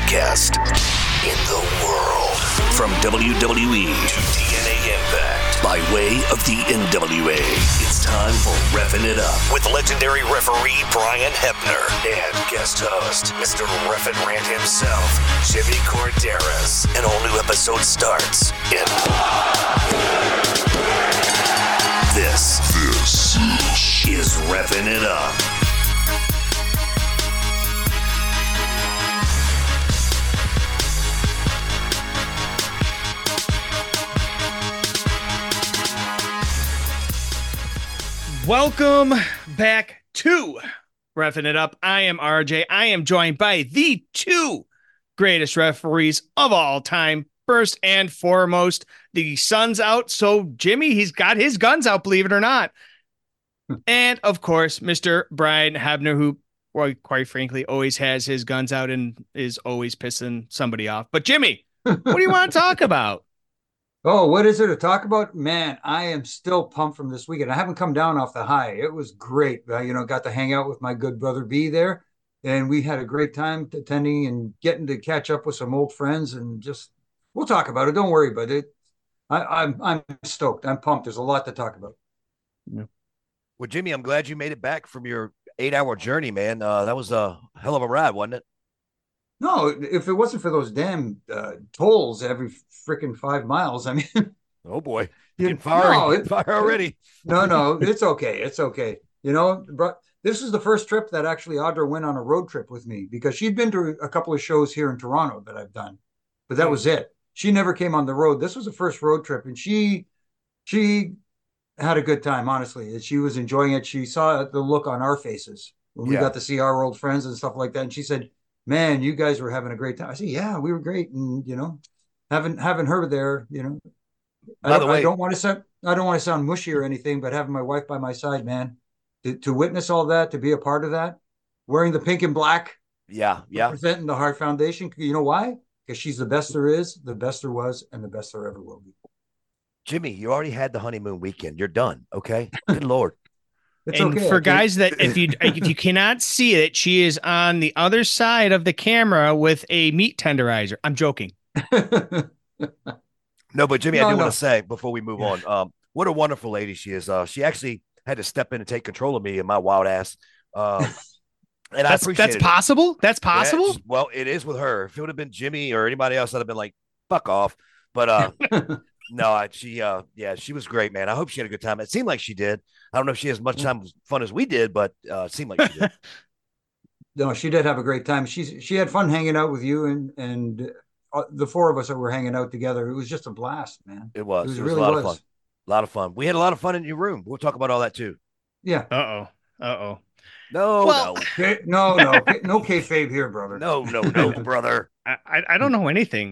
podcast in the world. From WWE to TNA Impact, by way of the NWA, it's time for Reffin' It Up with legendary referee Brian Hebner and guest host, Mr. Reffin' Rant himself, Jimmy Corderas. An all-new episode starts in... This is Reffin' It Up. Welcome back to Reffin' It Up. I am RJ. I am joined by the two greatest referees of all time. First and foremost, the sun's out, so Jimmy, he's got his guns out, believe it or not. And, of course, Mr. Brian Hebner, who, well, quite frankly, always has his guns out and is always pissing somebody off. But, Jimmy, what do you want to talk about? Oh, what is there to talk about? Man, I am still pumped from this weekend. I haven't come down off the high. It was great. Got to hang out with my good brother B there, and we had a great time attending and getting to catch up with some old friends, and just we'll talk about it. Don't worry about it. I'm stoked. I'm pumped. There's a lot to talk about. Yeah. Well, Jimmy, I'm glad you made it back from your 8-hour journey, man. That was a hell of a ride, wasn't it? No, if it wasn't for those damn tolls every freaking 5 miles, I mean, oh boy, you fire already. No, it's okay. It's okay. This is the first trip that actually Audra went on a road trip with me, because she'd been to a couple of shows here in Toronto that I've done, but that was it. She never came on the road. This was the first road trip, and she had a good time, honestly. She was enjoying it. She saw the look on our faces when we got to see our old friends and stuff like that, and she said, "Man, you guys were having a great time." I said, "Yeah, we were great." And having her there, I don't want to sound mushy or anything, but having my wife by my side, man, to witness all that, to be a part of that, wearing the pink and black, representing the Hart Foundation. You know why? Because she's the best there is, the best there was, and the best there ever will be. Jimmy, you already had the honeymoon weekend. You're done. Okay. Good Lord. It's and okay, for guys that if you cannot see it, she is on the other side of the camera with a meat tenderizer. I'm joking. No, but Jimmy, I do want to say before we move on, what a wonderful lady she is. She actually had to step in and take control of me and my wild ass. And I appreciate that's possible. That's possible. Yeah, well, it is with her. If it would have been Jimmy or anybody else, I'd have been like, "Fuck off." But no, she was great, man. I hope she had a good time. It seemed like she did. I don't know if she has much fun as we did, but it seemed like she did. No, she did have a great time. She had fun hanging out with you and the four of us that were hanging out together. It was just a blast, man. It was really a lot of fun. A lot of fun. We had a lot of fun in your room. We'll talk about all that too. Yeah. No, no kayfabe here, brother. No, brother. I don't know anything.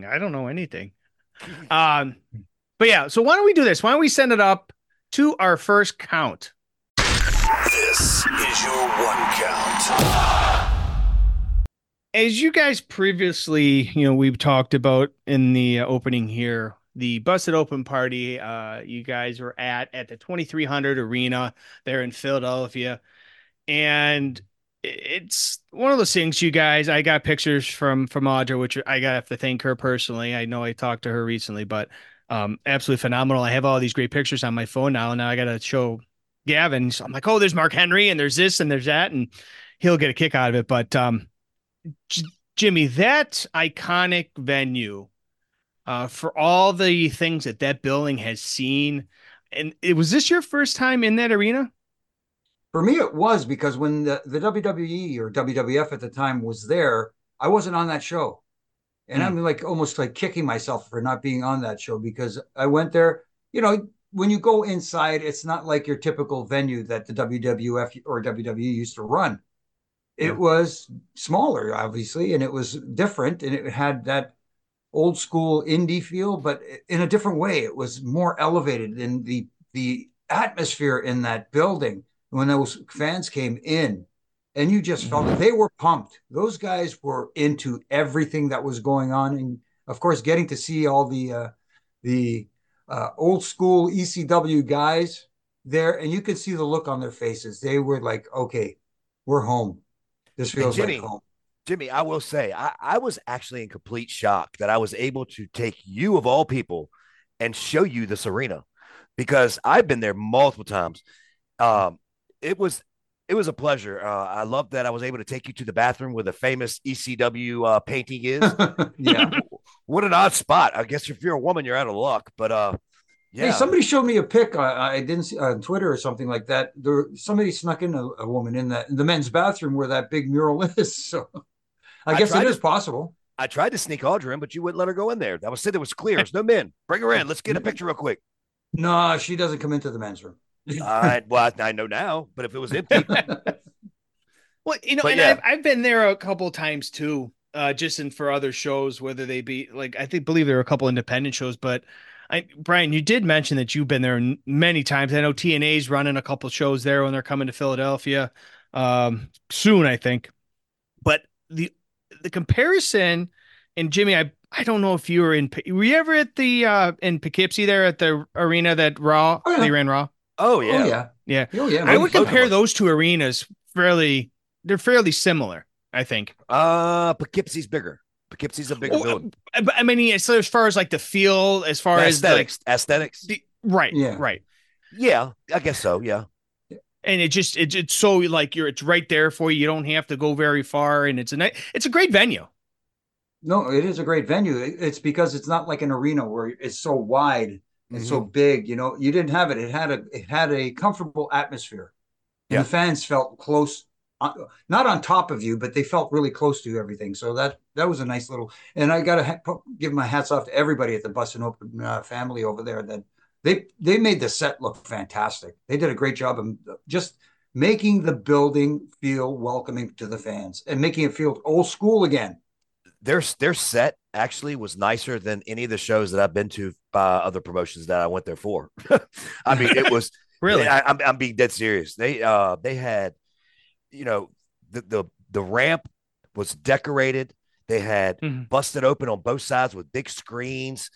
But yeah, so why don't we do this? Why don't we send it up to our first count? This is your one count. As you guys previously, we've talked about in the opening here, the Busted Open party you guys were at the 2300 Arena there in Philadelphia. And it's one of those things, you guys, I got pictures from Audra, which I got to thank her personally. I know I talked to her recently, but absolutely phenomenal. I have all these great pictures on my phone now, and now I got to show Gavin. So I'm like, oh, there's Mark Henry, and there's this, and there's that, and he'll get a kick out of it. But Jimmy, that iconic venue, for all the things that building has seen, and was this your first time in that arena? For me, it was, because when the WWE or WWF at the time was there, I wasn't on that show. And I'm almost kicking myself for not being on that show, because I went there, when you go inside, it's not like your typical venue that the WWF or WWE used to run. It was smaller, obviously, and it was different, and it had that old school indie feel, but in a different way. It was more elevated in the atmosphere in that building. When those fans came in, and you just felt that they were pumped. Those guys were into everything that was going on. And of course, getting to see all the old school ECW guys there, and you could see the look on their faces. They were like, okay, we're home. This feels Jimmy, like home. Jimmy, I will say, I was actually in complete shock that I was able to take you of all people and show you this arena because I've been there multiple times. Um, it was it was a pleasure. I love that I was able to take you to the bathroom where the famous ECW painting is. Yeah. What an odd spot. I guess if you're a woman, you're out of luck. But Hey, yeah, somebody showed me a pic. I didn't see on Twitter or something like that. Somebody snuck in a woman in the men's bathroom where that big mural is. So I I guess it tried is to possible. I tried to sneak Audra in, but you wouldn't let her go in there. That was said it was clear. There's no men. Bring her in. Let's get a picture real quick. No, she doesn't come into the men's room. I know now, but if it was empty, Well, but and yeah, I've been there a couple times too, just in for other shows, whether they be like believe there are a couple independent shows, but Brian, you did mention that you've been there many times. I know TNA's running a couple shows there when they're coming to Philadelphia soon, I think. But the comparison, and Jimmy, I don't know if you were you ever at the in Poughkeepsie there at the arena that Raw Oh, yeah. they ran Raw? oh Oh yeah, yeah. Yeah. Oh yeah. I man. would both of compare us. those two arenas they're fairly similar, I think. Poughkeepsie's bigger. Poughkeepsie's a bigger building. But I mean, so as far as like the feel, as far The as like aesthetics. right, Yeah. right. Yeah, I guess so. Yeah, And it's so like it's right there for you. You don't have to go very far, and it's a great venue. No, it is a great venue. It's because it's not like an arena where it's so wide and so Mhm. big. You didn't have it. It had a comfortable atmosphere, and Yeah. the fans felt close, not on top of you, but they felt really close to everything. So that was a nice little. And I got to give my hats off to everybody at the Bustin' Open family over there. That they made the set look fantastic. They did a great job of just making the building feel welcoming to the fans and making it feel old school again. Their set actually was nicer than any of the shows that I've been to by other promotions that I went there for. I mean, it was Really? I'm being dead serious. They had, you know, the ramp was decorated. They had Mhm. busted open on both sides with big screens.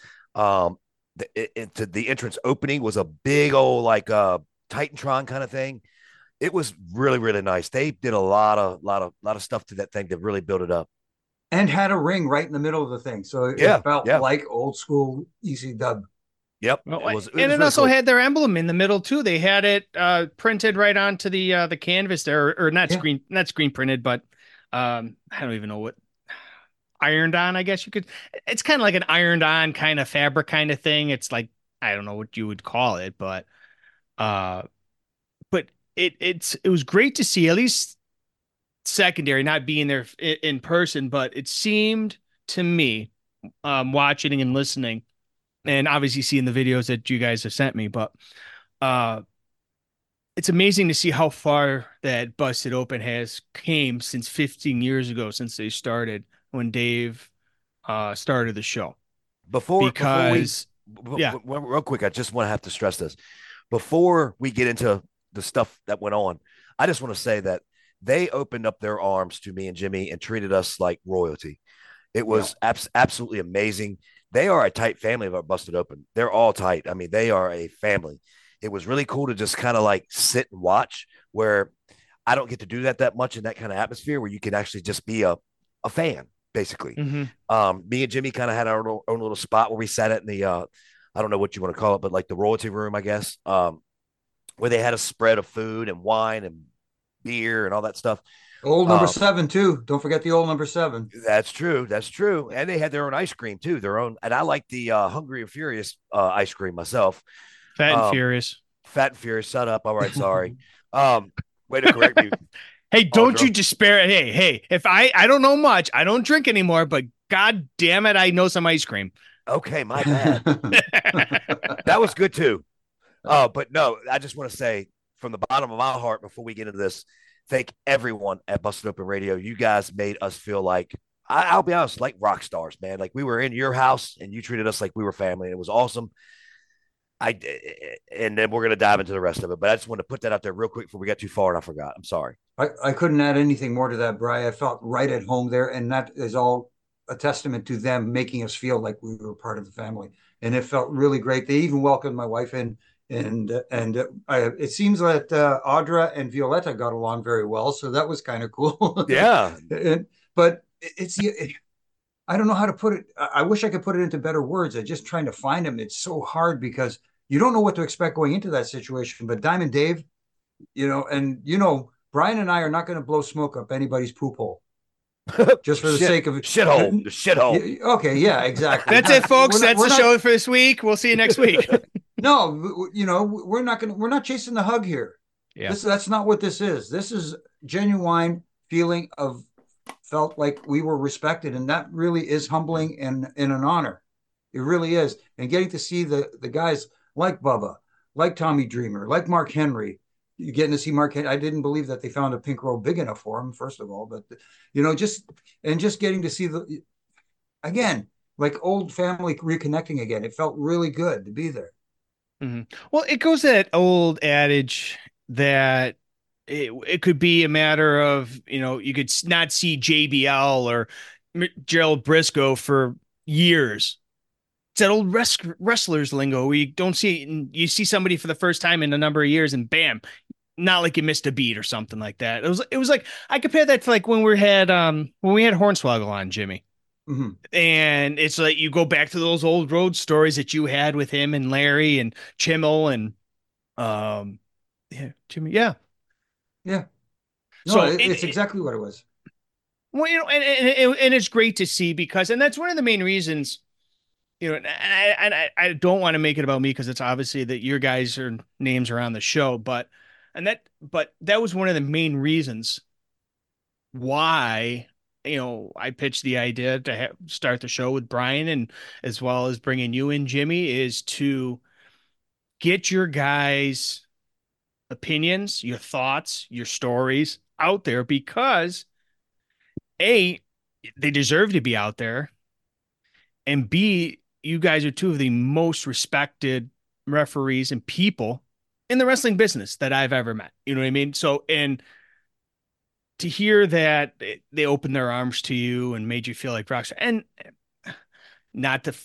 The entrance opening was a big old like Titantron kind of thing. It was really really nice. They did a lot of stuff to that thing to really build it up. And had a ring right in the middle of the thing. So it Yeah, felt yeah. like old school ECW. Yep. Well, It was and it really also cool. had their emblem in the middle too. They had it printed right onto the canvas there, or not Yeah. not screen printed, but I don't even know what ironed on. I guess you could. It's kind of like an ironed on kind of fabric kind of thing. It's like I don't know what you would call it, uh, but it was great to see at least secondary, not being there in person, but it seemed to me, watching and listening, and obviously seeing the videos that you guys have sent me, but uh, it's amazing to see how far that Busted Open has came since 15 years ago, since they started when Dave started the show. Before we Because yeah, real quick, I just want to have to stress this before we get into the stuff that went on. I just want to say that they opened up their arms to me and Jimmy and treated us like royalty. It was absolutely amazing. They are a tight family of our Busted Open. They're all tight. I mean, they are a family. It was really cool to just kind of like sit and watch where I don't get to do that much in that kind of atmosphere where you can actually just be a fan, basically. mhm. Me and Jimmy kind of had our own little spot where we sat at in the, I don't know what you want to call it, but like the royalty room, I guess, where they had a spread of food and wine and beer and all that stuff. Old number Um, 7 too. Don't forget the old number 7. That's true. That's true. And they had their own ice cream too. Their own, and I like the Hungry and Furious ice cream myself. Fat and Um, Furious. Fat and Furious. Shut up. All right. Sorry. Way to correct me. Hey, don't Audra. you despair. Hey, if I don't know much, I don't drink anymore, but God damn it, I know some ice cream. Okay, my bad. That was good too. But no, I just want to say from the bottom of my heart before we get into this, thank everyone at Busted Open Radio. You guys made us feel like I'll be honest, like rock stars, man. Like we were in your house and you treated us like we were family. It was awesome. And then we're gonna dive into the rest of it. But I just want to put that out there real quick before we got too far and I forgot. I'm sorry. I couldn't add anything more to that, Bri. I felt right at home there, and that is all a testament to them making us feel like we were part of the family. And it felt really great. They even welcomed my wife in, and it seems that Audra and Violetta got along very well, so that was kind of cool. Yeah. And but I don't know how to put it. I wish I could put it into better words. I'm just trying to find them. It's so hard because you don't know what to expect going into that situation. But Diamond Dave, Brian and I are not going to blow smoke up anybody's poop hole just for the sake of shithole. The shithole. Okay, yeah, exactly. That's it, folks. That's the show for this week. We'll see you next week. No, we're not chasing the hug here. Yeah. That's not what this is. This is genuine feeling of felt like we were respected, and that really is humbling and an honor. It really is. And getting to see the guys like Bubba, like Tommy Dreamer, like Mark Henry. You're getting to see Mark Henry. I didn't believe that they found a pink robe big enough for him, first of all, but just getting to see again, like old family reconnecting again. It felt really good to be there. Mm-hmm. Well, it goes to that old adage that it could be a matter of, you could not see JBL or Gerald Briscoe for years. It's that old wrestlers lingo. We don't see, you see somebody for the first time in a number of years and bam, not like you missed a beat or something like that. It was like, I compare that to like when we had Hornswoggle on, Jimmy. Mm-hmm. And it's like you go back to those old road stories that you had with him and Larry and Chimmel and Jimmy. Yeah. No, so it's exactly what it was. Well, and it's great to see because that's one of the main reasons, and I don't want to make it about me because it's obviously that your guys' names are on the show, but that was one of the main reasons why, I pitched the idea to start the show with Brian and as well as bringing you in, Jimmy, is to get your guys' opinions, your thoughts, your stories out there because A, they deserve to be out there, and B, you guys are two of the most respected referees and people in the wrestling business that I've ever met. You know what I mean? So, and to hear that they opened their arms to you and made you feel like rockstar, and not to,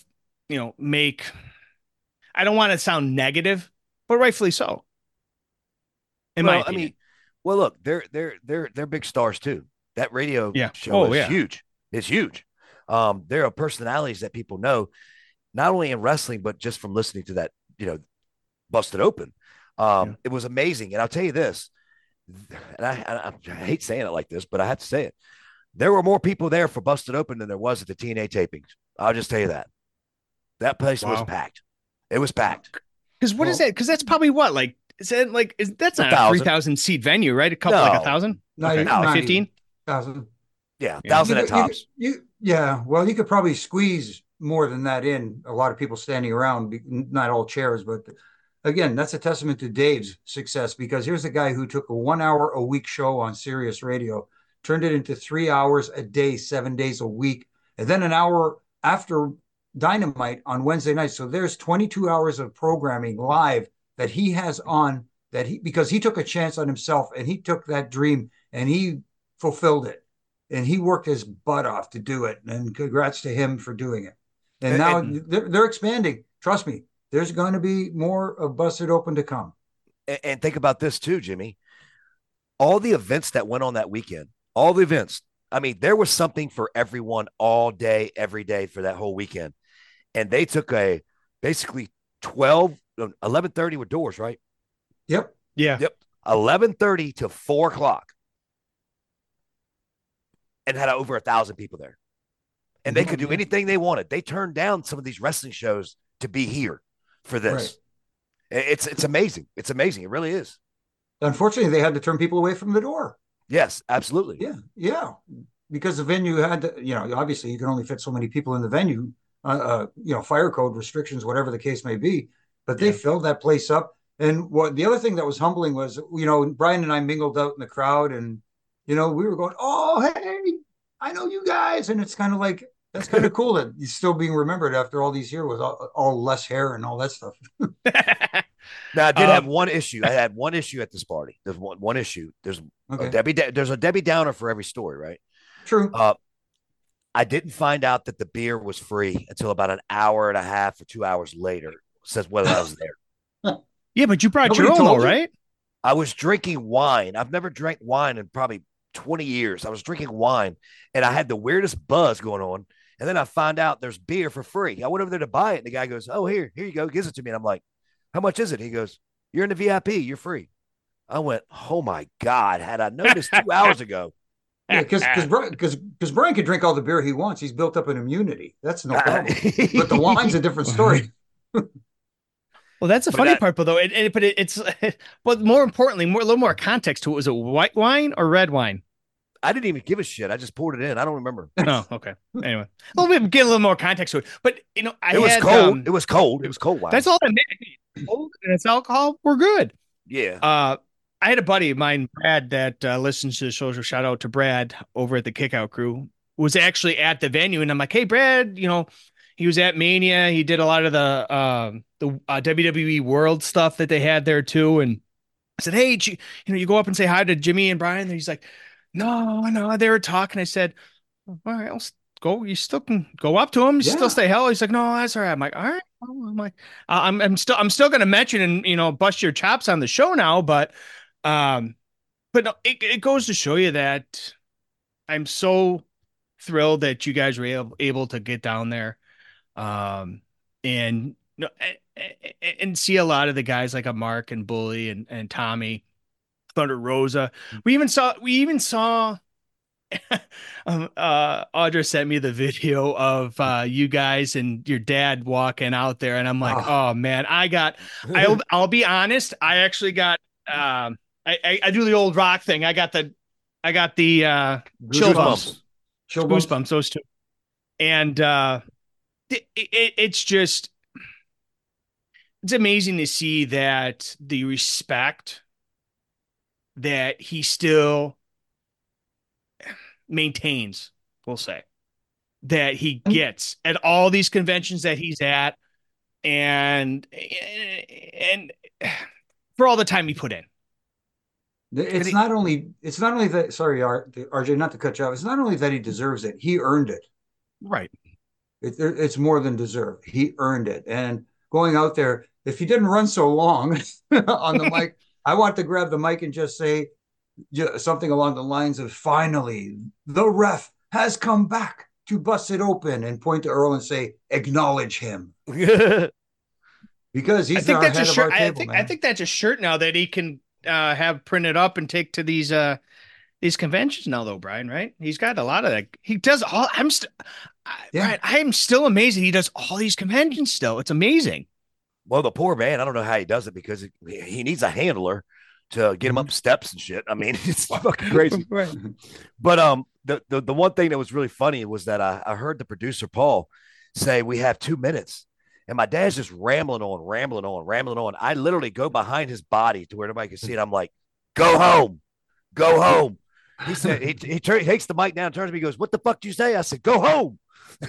I don't want to sound negative, but rightfully so. In my opinion. Look, they're big stars too. That radio show is huge. It's huge. There are personalities that people know, not only in wrestling, but just from listening to that, Busted Open. It was amazing. And I'll tell you this, and I hate saying it like this, but I have to say it. There were more people there for Busted Open than there was at the TNA tapings. I'll just tell you that. That place was packed. It was packed. Because what is that? Because that's probably what, like, that's not a 3,000 seat venue, right? A couple, like 1,000? No, like 15? 1,000. Yeah, 1,000 at tops. Well, you could probably squeeze more than that in. A lot of people standing around, not all chairs, but again, that's a testament to Dave's success because here's a guy who took a 1 hour a week show on Sirius Radio, turned it into 3 hours a day, 7 days a week, and then an hour after Dynamite on Wednesday night. So there's 22 hours of programming live that he has on because he took a chance on himself and he took that dream and he fulfilled it. And he worked his butt off to do it. And congrats to him for doing it. And now they're expanding. Trust me, there's going to be more of Busted Open to come. And think about this too, Jimmy. All the events that went on that weekend, all the events. I mean, there was something for everyone all day, every day for that whole weekend. And they took a basically 11:30 with doors, right? Yep. Yeah. Yep. 11:30 to 4 o'clock. And had over 1,000 people there. And they could do anything they wanted. They turned down some of these wrestling shows to be here for this. Right. It's amazing. It's amazing. It really is. Unfortunately, they had to turn people away from the door. Yes, absolutely. Yeah. Because the venue had to, obviously you can only fit so many people in the venue, fire code restrictions, whatever the case may be. But they filled that place up. And the other thing that was humbling was, Brian and I mingled out in the crowd and, we were going, oh, hey, I know you guys. And it's kind of like, that's kind of cool that you're still being remembered after all these years with all less hair and all that stuff. Now, I did have one issue. I had one issue at this party. There's one issue. There's a Debbie Downer for every story, right? True. I didn't find out that the beer was free until about an hour and a half or 2 hours later, says whether I was there. Yeah, but you brought your own, though, right? I was drinking wine. I've never drank wine in probably 20 years. I was drinking wine and I had the weirdest buzz going on. And then I find out there's beer for free. I went over there to buy it. And the guy goes, "Oh, here you go." Gives it to me. And I'm like, "How much is it?" He goes, "You're in the VIP. You're free." I went, "Oh my God. Had I known this 2 hours ago." Yeah, because Brian can drink all the beer he wants. He's built up an immunity. That's no problem. But the wine's a different story. Well, that's the funny part, though. But more importantly, a little more context to it. Was it white wine or red wine? I didn't even give a shit. I just poured it in. I don't remember. Oh, okay. Anyway, get a little more context to it. But it was cold. It was cold. It was cold wine. That's all I meant. Cold and it's alcohol. We're good. Yeah. I had a buddy of mine, Brad, that listens to the show. So shout out to Brad over at the Kickout Crew. Was actually at the venue, and I'm like, "Hey, Brad, he was at Mania. He did a lot of the WWE World stuff that they had there too." And I said, "Hey, you go up and say hi to Jimmy and Brian." And he's like, "No, they were talking." I said, "All right, I'll go. You still can go up to him. You still say hello." He's like, "No, that's all right." I'm like, "All right." I'm like, I'm still going to mention and bust your chops on the show now, but no, it goes to show you that I'm so thrilled that you guys were able to get down there, and see a lot of the guys like a Mark and Bully and Tommy, Thunder Rosa. We even saw Audra sent me the video of you guys and your dad walking out there, and I'm like, oh man, I'll be honest, I actually got I do the old Rock thing. I got the chill bumps. Goosebumps, those two. And it's amazing to see that the respect that he still maintains, we'll say, that he gets at all these conventions that he's at, and for all the time he put in. It's not only that, sorry, RJ, not to cut you off. It's not only that he deserves it, he earned it. Right. It's more than deserved. He earned it. And going out there, if he didn't run so long on the mic, I want to grab the mic and just say something along the lines of, "Finally, the ref has come back to bust it open," and point to Earl and say, "Acknowledge him." Because he's our head of our table, I think that's a shirt now that he can have printed up and take to these conventions now, though, Brian, right? He's got a lot of that. He does all. Brian, I'm still amazed that he does all these conventions still. It's amazing. Well, the poor man, I don't know how he does it, because he needs a handler to get him up steps and shit. I mean, it's fucking crazy. Right. But the one thing that was really funny was that I heard the producer Paul say, "We have 2 minutes." And my dad's just rambling on. I literally go behind his body to where nobody can see it. I'm like, "Go home. Go home." He said, he takes the mic down, turns to me, goes, "What the fuck do you say?" I said, "Go home."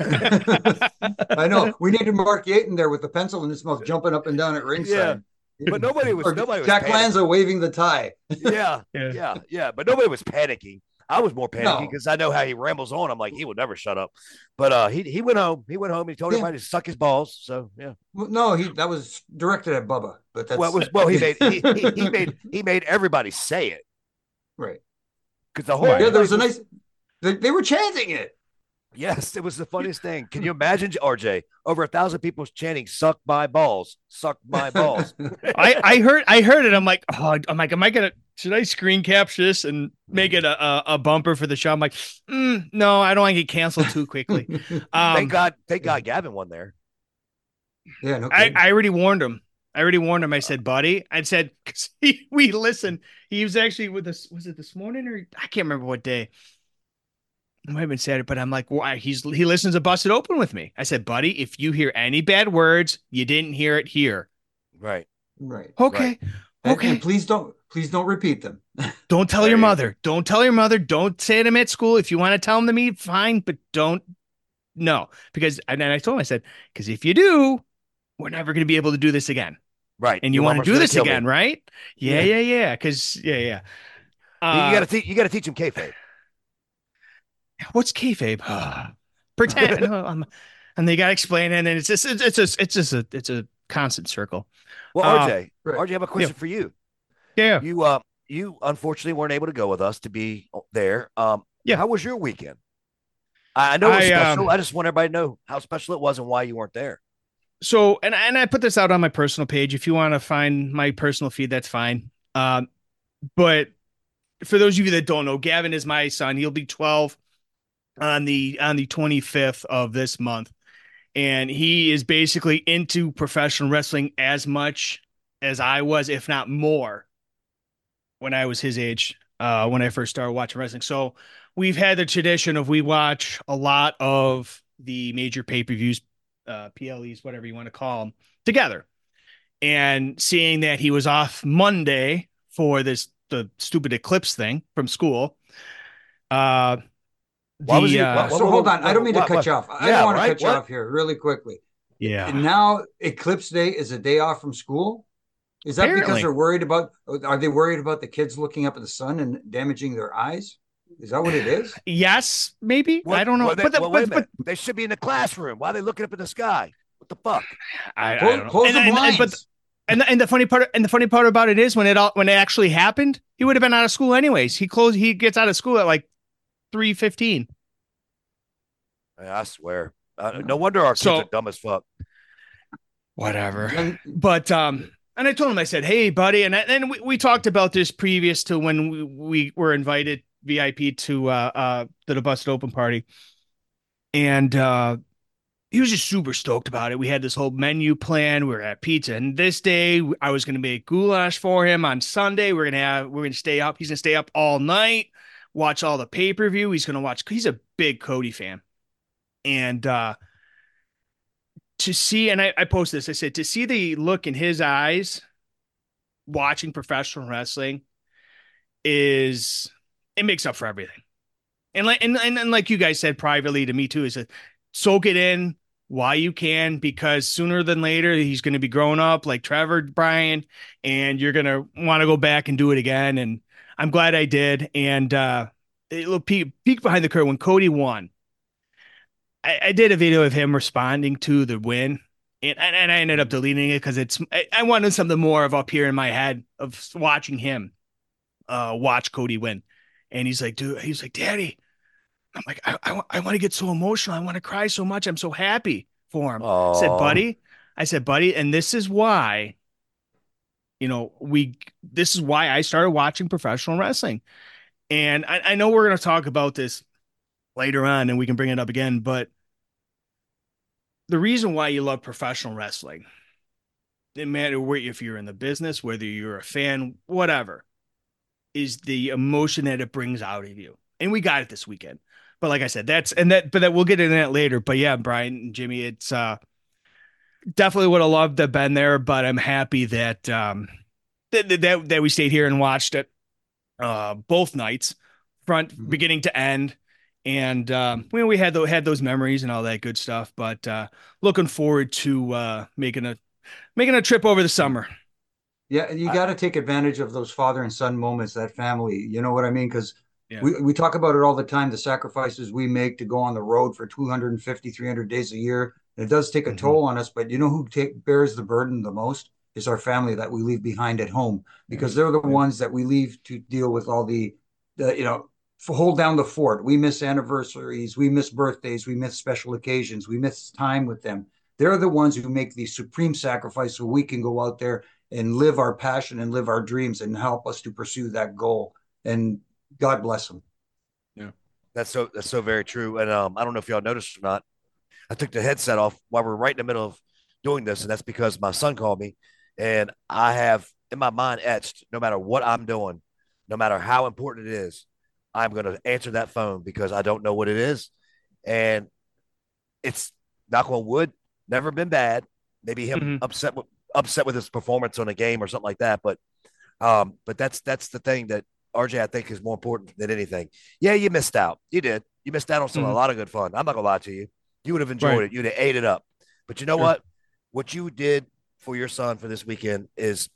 I know. We needed Mark Yaten there with the pencil in his mouth, jumping up and down at ringside. Yeah. But nobody was Jack panicking. Lanza waving the tie. Yeah. But nobody was panicking. I was more panicking because I know how he rambles on. I'm like, he will never shut up. But he went home. He went home. He told everybody to suck his balls. So yeah. Well, no, that was directed at Bubba. But that's he made everybody say it. Right. Because the whole there was a nice. They were chanting it. Yes, it was the funniest thing. Can you imagine, RJ? Over 1,000 people chanting "Suck my balls, suck my balls." I heard it. I'm like, should I screen capture this and make it a bumper for the show? I'm like, no, I don't want to get canceled too quickly. Thank God Gavin won there. Yeah, no I already warned him. I said, buddy, because we listened. He was actually with us. Was it this morning or I can't remember what day? It might have been Saturday, but I'm like, why? He listens to Busted Open with me. I said, buddy, if you hear any bad words, you didn't hear it here. Right. Okay. Right. Okay. And please don't repeat them. Don't tell your mother. Don't tell your mother. Don't say them at school. If you want to tell them to me, fine, but don't. No, and then I told him, I said, because if you do, we're never going to be able to do this again. Right. And you want to do this again, right? Yeah. Because yeah. You got to teach him kayfabe. What's kayfabe? Pretend. And they got to explain it, and it's a constant circle. Well, RJ, I have a question for you. Yeah. You unfortunately weren't able to go with us to be there. Yeah. How was your weekend? I know it was special. I I just want everybody to know how special it was and why you weren't there. So, and I put this out on my personal page. If you want to find my personal feed, that's fine. But for those of you that don't know, Gavin is my son. He'll be 12 on the 25th of this month, and he is basically into professional wrestling as much as I was, if not more, when I was his age. When I first started watching wrestling, so we've had the tradition of we watch a lot of the major pay-per-views, PLEs, whatever you want to call them, together. And seeing that he was off Monday for the stupid eclipse thing from school. Why was he? So hold on. I don't mean to cut you off. I don't want to cut you off here really quickly. Yeah. And now Eclipse Day is a day off from school. Is that Apparently. because they're worried about? Are they worried about the kids looking up at the sun and damaging their eyes? Is that what it is? Yes, maybe. I don't know. But they should be in the classroom. Why are they looking up at the sky? What the fuck? I don't know. Close the blinds. And the funny part about it is when it actually happened, he would have been out of school anyways. He gets out of school at like 3:15. I swear. No wonder our kids are dumb as fuck. Whatever. But and I told him, I said, "Hey, buddy," and we talked about this previous to when we were invited VIP to the Busted Open party, and he was just super stoked about it. We had this whole menu plan. We were at pizza, and this day I was going to make goulash for him. On Sunday, we're going to stay up. He's going to stay up all night, watch all the pay-per-view. He's going to watch. He's a big Cody fan, and to see, and I posted this. I said to see the look in his eyes watching professional wrestling it makes up for everything. And like you guys said privately to me too, is that soak it in while you can, because sooner than later he's going to be growing up like Trevor Bryan, and you're going to want to go back and do it again. And I'm glad I did. And a little peek behind the curtain when Cody won. I did a video of him responding to the win, and I ended up deleting it because I wanted something more of up here in my head of watching him watch Cody win. And he's like, dude, he's like, Daddy. I'm like, I want to get so emotional. I want to cry so much. I'm so happy for him. I said, buddy, and this is why, this is why I started watching professional wrestling. And I know we're going to talk about this later on and we can bring it up again, but the reason why you love professional wrestling, no matter if you're in the business, whether you're a fan, whatever, is the emotion that it brings out of you. And we got it this weekend. But like I said, but we'll get into that later. But yeah, Brian and Jimmy, it's definitely would have loved to have been there, but I'm happy that that we stayed here and watched it both nights, beginning to end. And we had those memories and all that good stuff. But looking forward to making a trip over the summer. Yeah, and you got to take advantage of those father and son moments, that family. You know what I mean? Because we talk about it all the time, the sacrifices we make to go on the road for 250, 300 days a year. And it does take a toll on us, but you know who bears the burden the most is our family that we leave behind at home, because they're the ones that we leave to deal with all the hold down the fort. We miss anniversaries, we miss birthdays, we miss special occasions, we miss time with them. They're the ones who make the supreme sacrifice so we can go out there and live our passion and live our dreams and help us to pursue that goal. And God bless them. Yeah, that's so very true. And I don't know if y'all noticed or not, I took the headset off while we're right in the middle of doing this, and that's because my son called me, and I have in my mind etched, no matter what I'm doing, no matter how important it is, I'm going to answer that phone because I don't know what it is. And it's, knock on wood, never been bad. Maybe him upset with his performance on a game or something like that. But that's the thing that RJ, I think, is more important than anything. Yeah, you missed out. You did. You missed out on a lot of good fun. I'm not going to lie to you. You would have enjoyed it. You'd have ate it up. But you know what? What you did for your son for this weekend is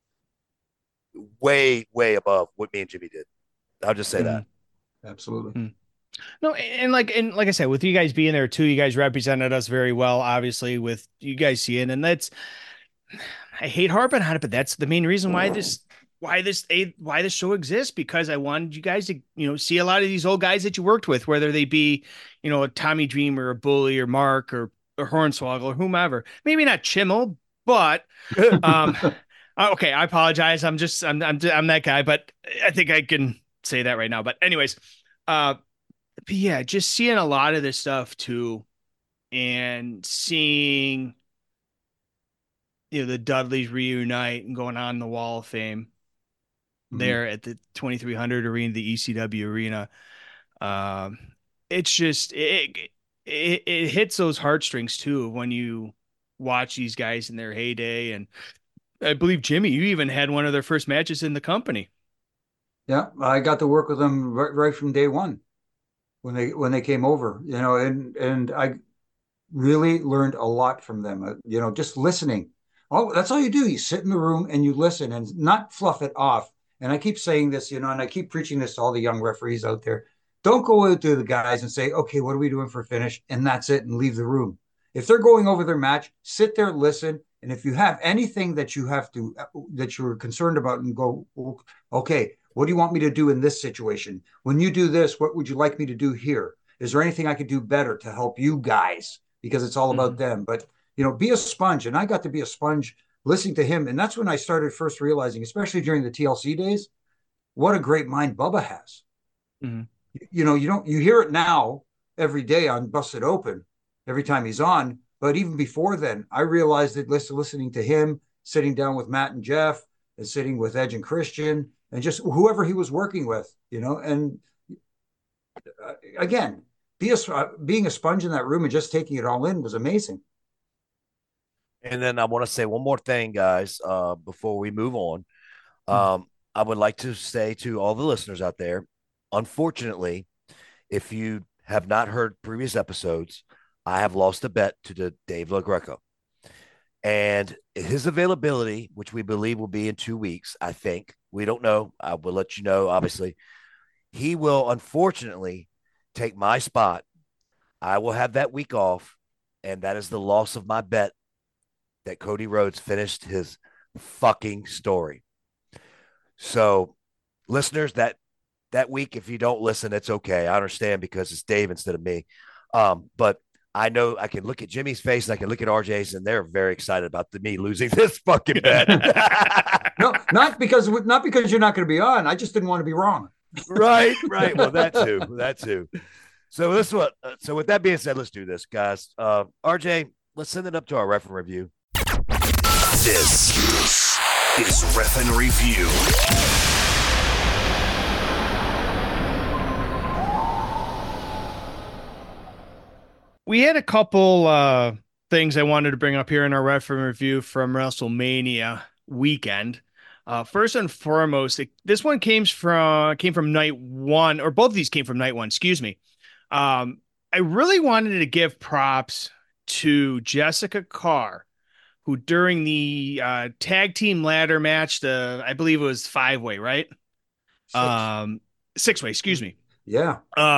way, way above what me and Jimmy did. I'll just say that. Absolutely. No, and like I said, with you guys being there too, you guys represented us very well, obviously, with you guys seeing, and I hate harping on it, but that's the main reason why why this show exists, because I wanted you guys to, see a lot of these old guys that you worked with, whether they be, a Tommy Dreamer, or Bully, or Mark, or Hornswoggle, or whomever. Maybe not Chimmel, but okay, I apologize. I'm that guy, but I think I can say that right now. But anyways, but yeah, just seeing a lot of this stuff too, and seeing, the Dudleys reunite and going on the Wall of Fame there at the 2300 arena, the ECW arena. It's just, it hits those heartstrings too when you watch these guys in their heyday. And I believe, Jimmy, you even had one of their first matches in the company. Yeah, I got to work with them right from day one when they came over, and I really learned a lot from them. Just listening. Oh, that's all you do. You sit in the room and you listen and not fluff it off. And I keep saying this, and I keep preaching this to all the young referees out there. Don't go out to the guys and say, okay, what are we doing for finish? And that's it, and leave the room. If they're going over their match, sit there, listen. And if you have anything that you're concerned about, and go, okay, what do you want me to do in this situation? When you do this, what would you like me to do here? Is there anything I could do better to help you guys? Because it's all about them. But, be a sponge. And I got to be a sponge listening to him. And that's when I started first realizing, especially during the TLC days, what a great mind Bubba has. Mm-hmm. You hear it now every day on Busted Open, every time he's on. But even before then, I realized that listening to him, sitting down with Matt and Jeff, and sitting with Edge and Christian, and just whoever he was working with, and again, being a sponge in that room and just taking it all in was amazing. And then I want to say one more thing, guys, before we move on. I would like to say to all the listeners out there, unfortunately, if you have not heard previous episodes, I have lost a bet to Dave LaGreca. And his availability, which we believe will be in 2 weeks, I think. We don't know. I will let you know, obviously. He will, unfortunately, take my spot. I will have that week off, and that is the loss of my bet that Cody Rhodes finished his fucking story. So, listeners, that week, if you don't listen, it's okay. I understand, because it's Dave instead of me. But I know I can look at Jimmy's face and I can look at RJ's, and they're very excited about me losing this fucking bet. No, not because you're not going to be on. I just didn't want to be wrong. Right. Well, that too. So with that being said, let's do this, guys. RJ, let's send it up to our ref and review. This is Ref and Review. We had a couple things I wanted to bring up here in our Ref and Review from WrestleMania weekend. First and foremost, this one came from night one, or both of these came from night one, excuse me. I really wanted to give props to Jessica Carr, who during the tag team ladder match, I believe it was 5-way, right? 6-way, excuse me. Yeah.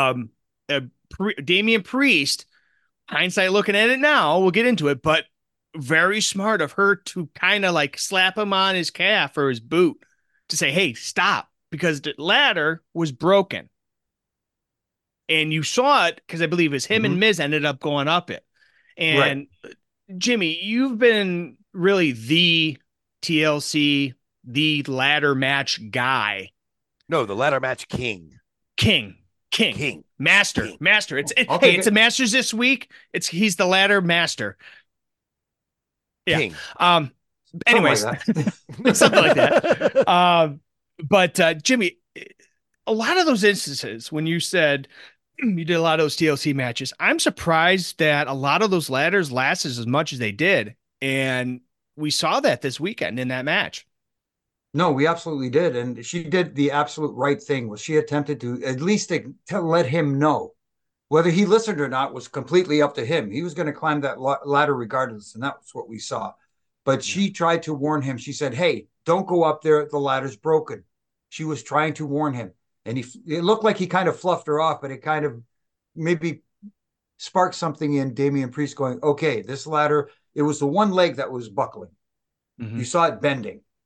Damian Priest, hindsight looking at it now, we'll get into it, but very smart of her to kind of like slap him on his calf or his boot to say, hey, stop, because the ladder was broken. And you saw it because I believe it was him and Miz ended up going up it. And right. Jimmy, you've been really the TLC, the ladder match guy. No, the ladder match king. Master. It's a Masters this week. He's the ladder master. Yeah. King. Anyways, something like that. But Jimmy, a lot of those instances when you said you did a lot of those TLC matches, I'm surprised that a lot of those ladders lasted as much as they did. And we saw that this weekend in that match. No, we absolutely did. And she did the absolute right thing. Was she attempted to at least to let him know. Whether he listened or not was completely up to him. He was going to climb that ladder regardless, and that's what we saw. But she tried to warn him. She said, hey, don't go up there. The ladder's broken. She was trying to warn him. And it looked like he kind of fluffed her off, but it kind of maybe sparked something in Damian Priest going, okay, this ladder, it was the one leg that was buckling. Mm-hmm. You saw it bending.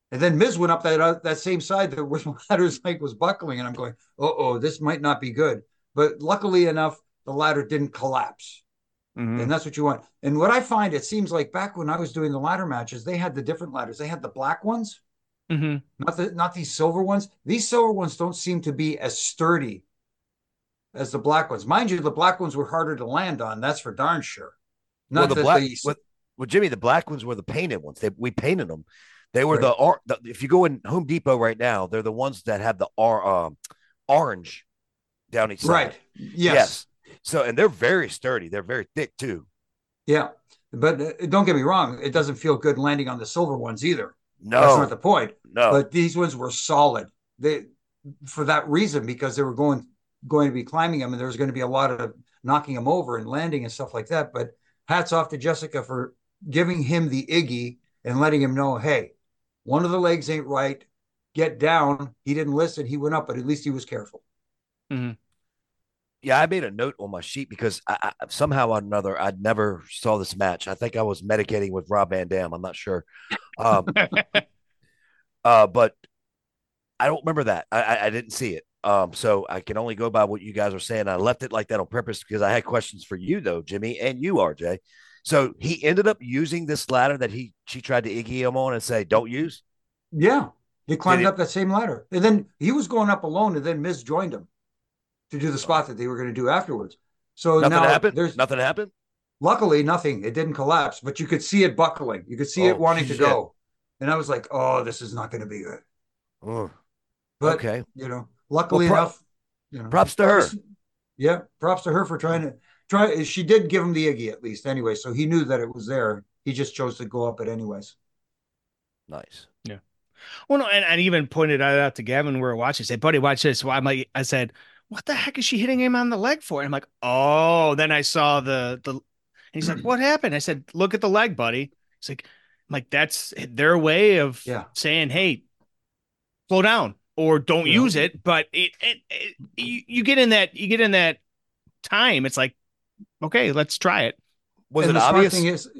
And then Miz went up that same side that was ladder's leg was buckling, and I'm going, oh, this might not be good. But luckily enough, the ladder didn't collapse. Mm-hmm. And that's what you want. And what I find, it seems like back when I was doing the ladder matches, they had the different ladders. They had the black ones, not these silver ones. These silver ones don't seem to be as sturdy as the black ones. Mind you, the black ones were harder to land on. That's for darn sure. Not well, Jimmy, the black ones were the painted ones. We painted them. They were if you go in Home Depot right now, they're the ones that have the orange down each side. Right. Yes. So, and they're very sturdy. They're very thick too. Yeah. But don't get me wrong. It doesn't feel good landing on the silver ones either. No. That's not the point. No. But these ones were solid. For that reason, because they were going to be climbing them, and there was going to be a lot of knocking them over and landing and stuff like that. But hats off to Jessica for giving him the Iggy and letting him know, hey, one of the legs ain't right. Get down. He didn't listen. He went up, but at least he was careful. Mm-hmm. Yeah, I made a note on my sheet because I somehow or another, I never saw this match. I think I was medicating with Rob Van Dam. I'm not sure. But I don't remember that. I didn't see it. So I can only go by what you guys are saying. I left it like that on purpose because I had questions for you, though, Jimmy, and you, RJ. So he ended up using this ladder that she tried to Iggy him on and say, don't use? Yeah. He climbed up that same ladder. And then he was going up alone, and then Miz joined him to do the spot that they were going to do afterwards. So nothing now happened? Nothing happened? Luckily, nothing. It didn't collapse, but you could see it buckling. You could see it wanting to go. And I was like, oh, this is not going to be good. But, okay. Luckily enough. Props to her. Yeah, props to her for trying to try. She did give him the Iggy at least anyway, so he knew that it was there. He just chose to go up it anyways. Nice. Yeah. Well, no, and I even pointed out to Gavin, we were watching, said, buddy, watch this. Well, I said, what the heck is she hitting him on the leg for? And I'm like, oh, then I saw and he's like, what happened? I said, look at the leg, buddy. He's like, that's their way of saying, hey, slow down or don't use it. But you get in that time. It's like, okay, let's try it. Was it obvious?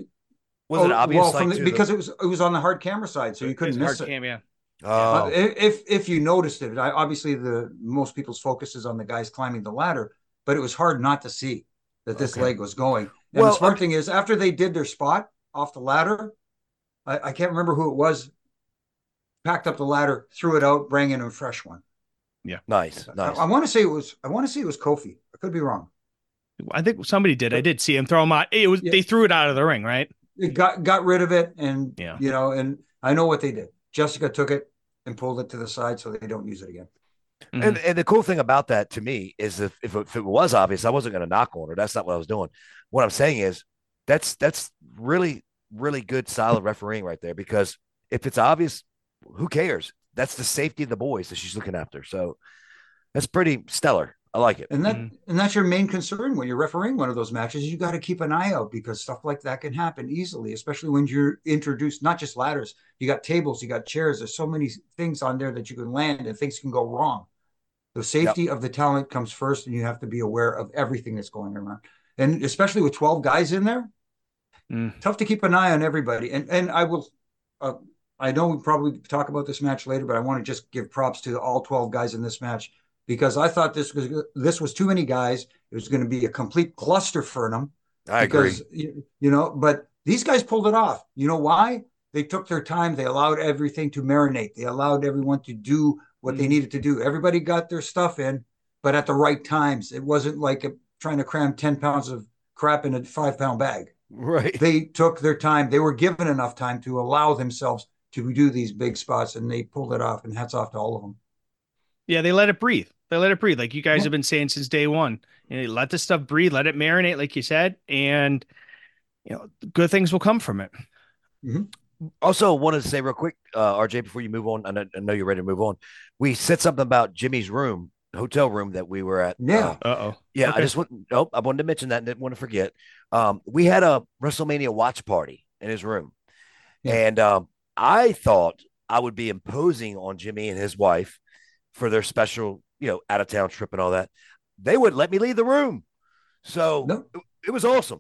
Was it obvious? Well, because it was on the hard camera side, so you couldn't miss it. Yeah. Oh. If you noticed it, obviously most people's focus is on the guys climbing the ladder, but it was hard not to see that this leg was going. And the smart thing is, after they did their spot off the ladder, I can't remember who it was, packed up the ladder, threw it out, bring in a fresh one. Yeah, nice. I want to say it was Kofi. I could be wrong. I think somebody did. I did see him throw him out. They threw it out of the ring, right? It got rid of it, and and I know what they did. Jessica took it and pulled it to the side so they don't use it again. Mm-hmm. And the cool thing about that to me is if it was obvious, I wasn't going to knock on her. That's not what I was doing. What I'm saying is that's really, really good, solid refereeing right there, because if it's obvious, who cares? That's the safety of the boys that she's looking after. So that's pretty stellar. I like it. And that's your main concern when you're refereeing one of those matches. You got to keep an eye out, because stuff like that can happen easily, especially when you're introduced, not just ladders. You got tables, you got chairs. There's so many things on there that you can land and things can go wrong. The safety of the talent comes first, and you have to be aware of everything that's going around. And especially with 12 guys in there, tough to keep an eye on everybody. And I will, I know we probably talk about this match later, but I want to just give props to all 12 guys in this match, because I thought this was too many guys. It was going to be a complete cluster for them. I agree. But these guys pulled it off. You know why? They took their time. They allowed everything to marinate. They allowed everyone to do what they needed to do. Everybody got their stuff in, but at the right times. It wasn't like trying to cram 10 pounds of crap in a 5-pound bag. Right. They took their time. They were given enough time to allow themselves to do these big spots, and they pulled it off, and hats off to all of them. Yeah, they let it breathe. Like you guys have been saying since day one. Let this stuff breathe, let it marinate, like you said, and good things will come from it. Mm-hmm. Also, wanted to say real quick, RJ, before you move on, I know you're ready to move on. We said something about Jimmy's room, hotel room that we were at. Yeah. Yeah, okay. I wanted to mention that and didn't want to forget. We had a WrestleMania watch party in his room. Yeah. And I thought I would be imposing on Jimmy and his wife for their special, out of town trip and all that. They wouldn't let me leave the room. So it was awesome.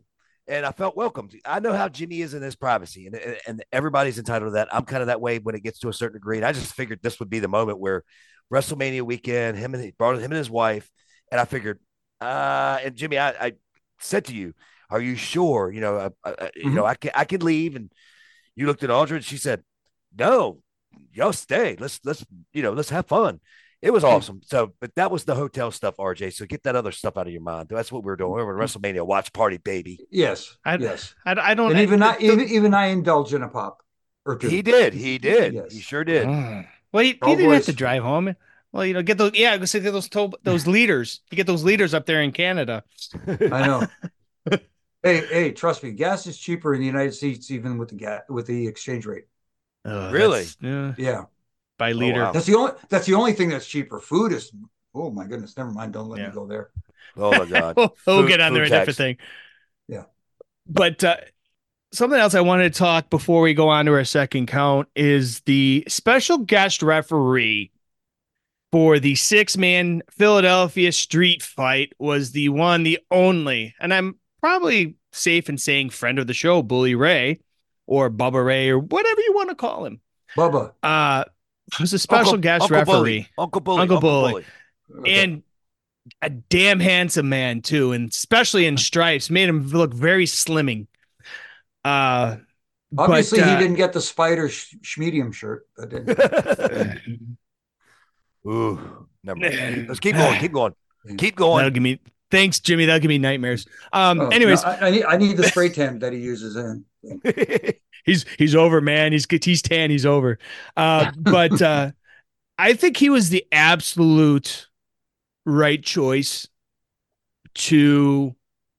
and I felt welcomed. I know how Jimmy is in his privacy, and everybody's entitled to that. I'm kind of that way when it gets to a certain degree. And I just figured this would be the moment where WrestleMania weekend, him and his wife, and I figured, and Jimmy, I said to you, "Are you sure? I can leave." And you looked at Audra, and she said, "No, y'all stay. Let's have fun." It was awesome. So, but that was the hotel stuff, RJ. So get that other stuff out of your mind. That's what we're doing. We're at WrestleMania watch party, baby. Yes. Yes. I don't. And even I indulge in a pop or two. He did. Yes. He sure did. Well, he didn't have to drive home. Well, get those. Yeah, I was saying those leaders. You get those leaders up there in Canada. I know. Hey, trust me, gas is cheaper in the United States, even with the exchange rate. Really? Yeah. By liter. Wow. That's the only thing that's cheaper. Food is. Oh my goodness! Never mind. Don't let me go there. Oh my God. we'll get on there a different thing. Yeah. But something else I wanted to talk before we go on to our second count is the special guest referee for the 6-man Philadelphia street fight was the one, the only, and I'm probably safe in saying friend of the show, Bully Ray, or Bubba Ray, or whatever you want to call him. Bubba. Was a special guest referee. Uncle Bully. Okay. And a damn handsome man, too, and especially in stripes, made him look very slimming. Obviously, he didn't get the Spider medium shirt. Ooh, never mind. Let's keep going. That'll give me thanks, Jimmy. That'll give me nightmares. Anyways, no, I need the spray tan that he uses in. He's over, man. He's tan. He's over. But I think he was the absolute right choice to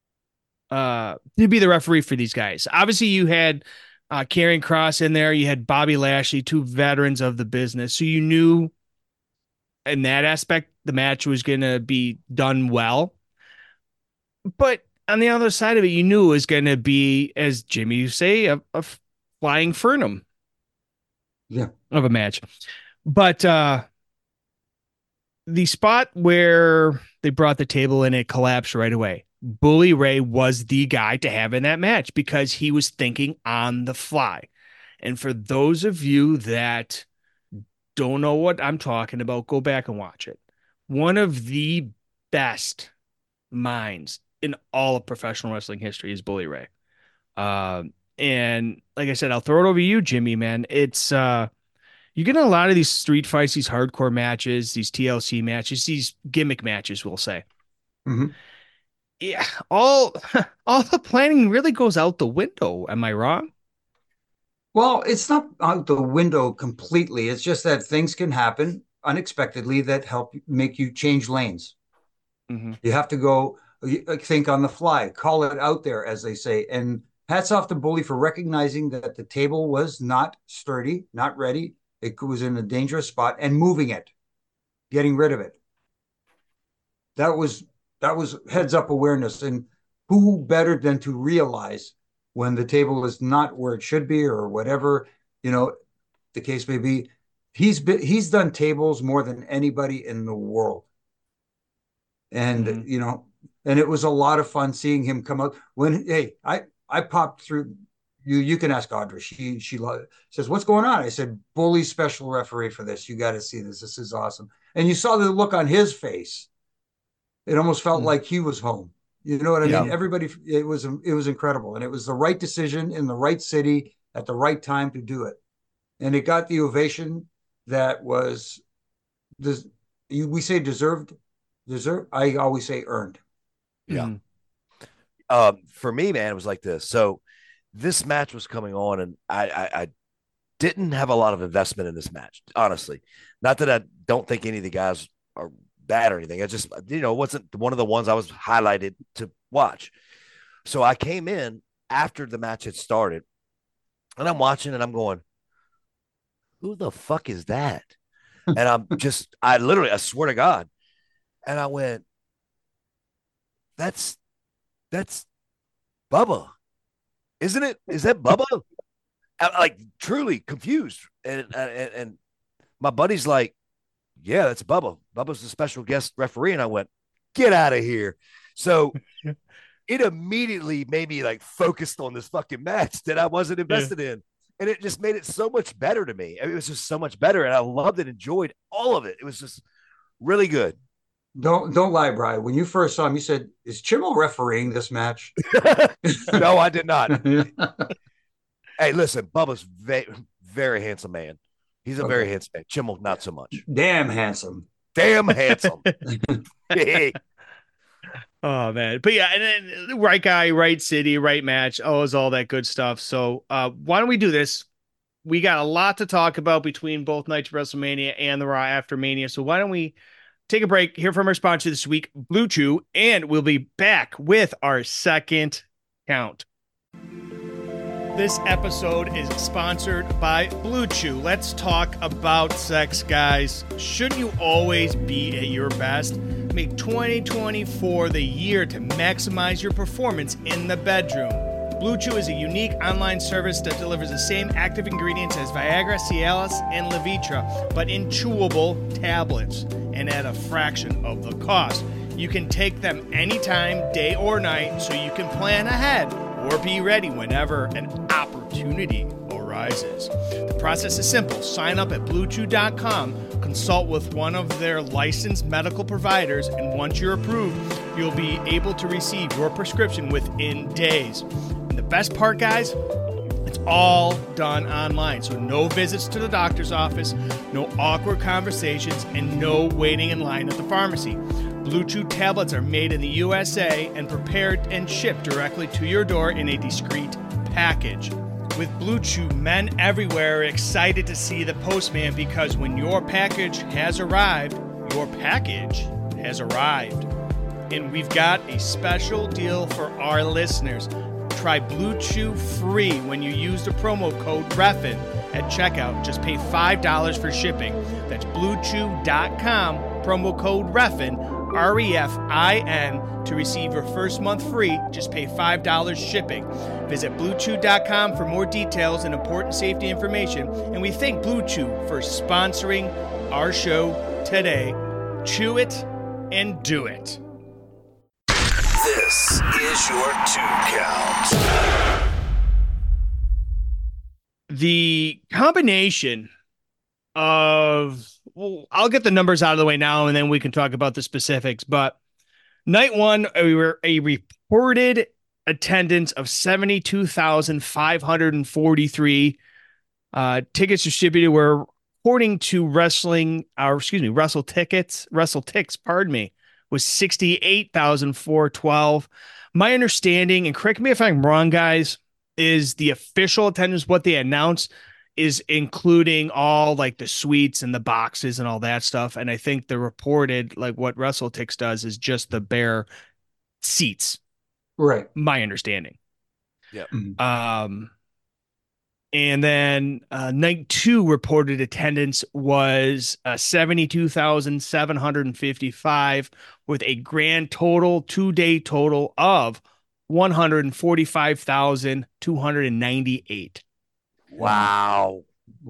be the referee for these guys. Obviously, you had Karrion Kross in there. You had Bobby Lashley, two veterans of the business. So you knew in that aspect the match was going to be done well. But on the other side of it, you knew it was going to be, as Jimmy would say, a flying Fernum of a match. But the spot where they brought the table and it collapsed right away, Bully Ray was the guy to have in that match because he was thinking on the fly. And for those of you that don't know what I'm talking about, go back and watch it. One of the best minds in all of professional wrestling history is Bully Ray. And like I said, I'll throw it over to you, Jimmy, man. It's you get a lot of these street fights, these hardcore matches, these TLC matches, these gimmick matches, we'll say. Mm-hmm. Yeah, all the planning really goes out the window. Am I wrong? Well, it's not out the window completely. It's just that things can happen unexpectedly that help make you change lanes. Mm-hmm. You have to go think on the fly, call it out there, as they say. And hats off to Bully for recognizing that the table was not sturdy, not ready. It was in a dangerous spot and moving it, getting rid of it. That was heads up awareness. And who better than to realize when the table is not where it should be or whatever, the case may be. He's done tables more than anybody in the world. And, and it was a lot of fun seeing him come out I popped through. You can ask Audra. She says, "What's going on?" I said, "Bully special referee for this. You got to see this. This is awesome." And you saw the look on his face. It almost felt like he was home. You know what I mean? Everybody, it was incredible. And it was the right decision in the right city at the right time to do it. And it got the ovation that was, we say deserved. I always say earned. Yeah. For me, man, it was like this. So this match was coming on and I didn't have a lot of investment in this match, honestly. Not that I don't think any of the guys are bad or anything. I just, wasn't one of the ones I was highlighted to watch. So I came in after the match had started and I'm watching and I'm going, who the fuck is that? And I swear to God. And I went, that's Bubba, isn't it? Is that Bubba? I'm like truly confused. And my buddy's like, yeah, that's Bubba. Bubba's the special guest referee. And I went, get out of here. So it immediately made me like focused on this fucking match that I wasn't invested in. And it just made it so much better to me. It was just so much better. And I loved and enjoyed all of it. It was just really good. Don't lie, Brian. When you first saw him, you said, "Is Chimmel refereeing this match?" No, I did not. Hey, listen, Bubba's very handsome man. He's a very handsome man. Chimmel, not so much. Damn handsome. Damn handsome. Oh man, but yeah, and then right guy, right city, right match. Oh, is all that good stuff. So, why don't we do this? We got a lot to talk about between both nights of WrestleMania and the Raw after Mania. So why don't we take a break, hear from our sponsor this week, Blue Chew, and we'll be back with our second count. This episode is sponsored by Blue Chew. Let's talk about sex, guys. Shouldn't you always be at your best? Make 2024 the year to maximize your performance in the bedroom. Blue Chew is a unique online service that delivers the same active ingredients as Viagra, Cialis, and Levitra, but in chewable tablets and at a fraction of the cost. You can take them anytime, day or night, so you can plan ahead or be ready whenever an opportunity arises. The process is simple. Sign up at BlueChew.com, consult with one of their licensed medical providers, and once you're approved, you'll be able to receive your prescription within days. And the best part, guys, it's all done online. So no visits to the doctor's office, no awkward conversations, and no waiting in line at the pharmacy. Blue Chew tablets are made in the USA and prepared and shipped directly to your door in a discreet package. With Blue Chew, men everywhere are excited to see the postman because when your package has arrived, your package has arrived. And we've got a special deal for our listeners. Try Blue Chew free when you use the promo code REFIN at checkout. Just pay $5 for shipping. That's BlueChew.com, promo code REFIN, REFIN, to receive your first month free. Just pay $5 shipping. Visit BlueChew.com for more details and important safety information. And we thank Blue Chew for sponsoring our show today. Chew it and do it. This is your 2 count. The combination of, well, I'll get the numbers out of the way now and then we can talk about the specifics, but night one, we were a reported attendance of 72,543. Tickets distributed were, according to WrestleTix, pardon me, was 68,412. My understanding, and correct me if I'm wrong, guys, is the official attendance, what they announced, is including all like the suites and the boxes and all that stuff. And I think the reported, like what WrestleTix does, is just the bare seats. Right. My understanding. Yeah. And then night two reported attendance was 72,755 with a grand total, 2-day total of 145,298. Wow.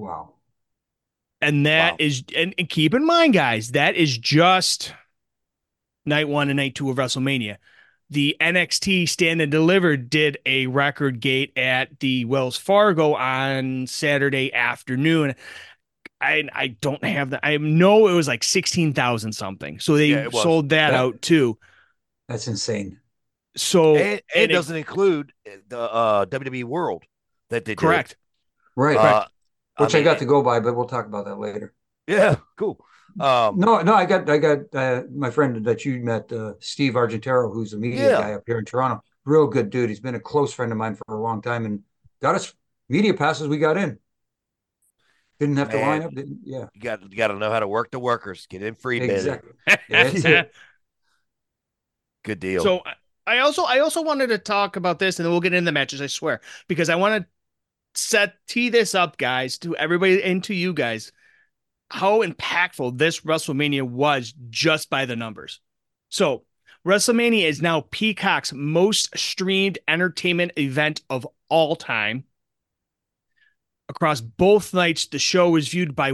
And that is, and keep in mind, guys, that is just night one and night two of WrestleMania. The NXT Stand and Deliver did a record gate at the Wells Fargo on Saturday afternoon. I don't have that. I know it was like 16,000 something. So they sold that out too. That's insane. So and it doesn't include the WWE World that they did. Correct. Right. Which I got to go by, but we'll talk about that later. Yeah, cool. No, I got my friend that you met, Steve Argentero, who's a media guy up here in Toronto. Real good dude. He's been a close friend of mine for a long time and got us media passes. We got in. Didn't have to line up. You got to know how to work the workers. Get in free, exactly. That's it. Good deal. So I also wanted to talk about this, and then we'll get into the matches, I swear, because I want to tee this up, guys, to everybody and to you guys, how impactful this WrestleMania was just by the numbers. So WrestleMania is now Peacock's most streamed entertainment event of all time. Across both nights, the show was viewed by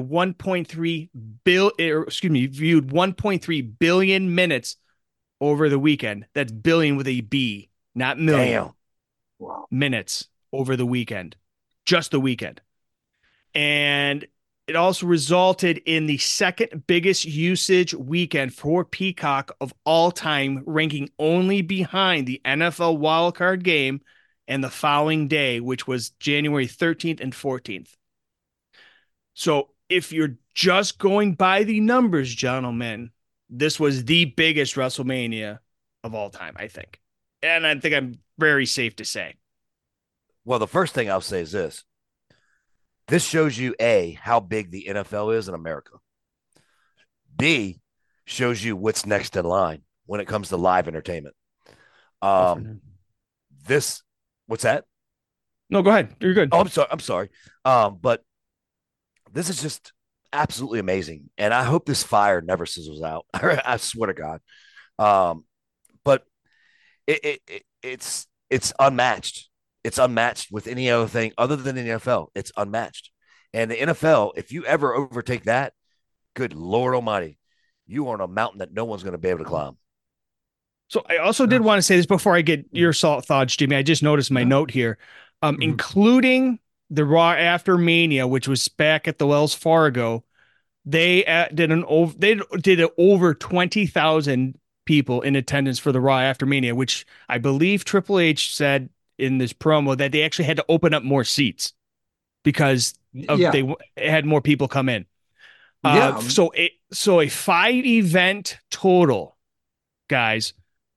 1.3 billion minutes over the weekend. That's billion with a B, not million. Damn. Wow. Minutes over the weekend, just the weekend. And it also resulted in the second biggest usage weekend for Peacock of all time, ranking only behind the NFL wildcard game and the following day, which was January 13th and 14th. So if you're just going by the numbers, gentlemen, this was the biggest WrestleMania of all time, I think. And I think I'm very safe to say. Well, the first thing I'll say is this. This shows you, A, how big the NFL is in America. B, shows you what's next in line when it comes to live entertainment. What's that? No, go ahead. You're good. Oh, I'm sorry. But this is just absolutely amazing. And I hope this fire never sizzles out. I swear to God. But it's unmatched. It's unmatched with any other thing other than the NFL. It's unmatched. And the NFL, if you ever overtake that, good Lord Almighty, you are on a mountain that no one's going to be able to climb. So I also did want to say this before I get your thoughts, Jimmy. I just noticed my note here, including the Raw After Mania, which was back at the Wells Fargo. They did over 20,000 people in attendance for the Raw After Mania, which I believe Triple H said in this promo that they actually had to open up more seats because they had more people come in. So a 5-event total, guys,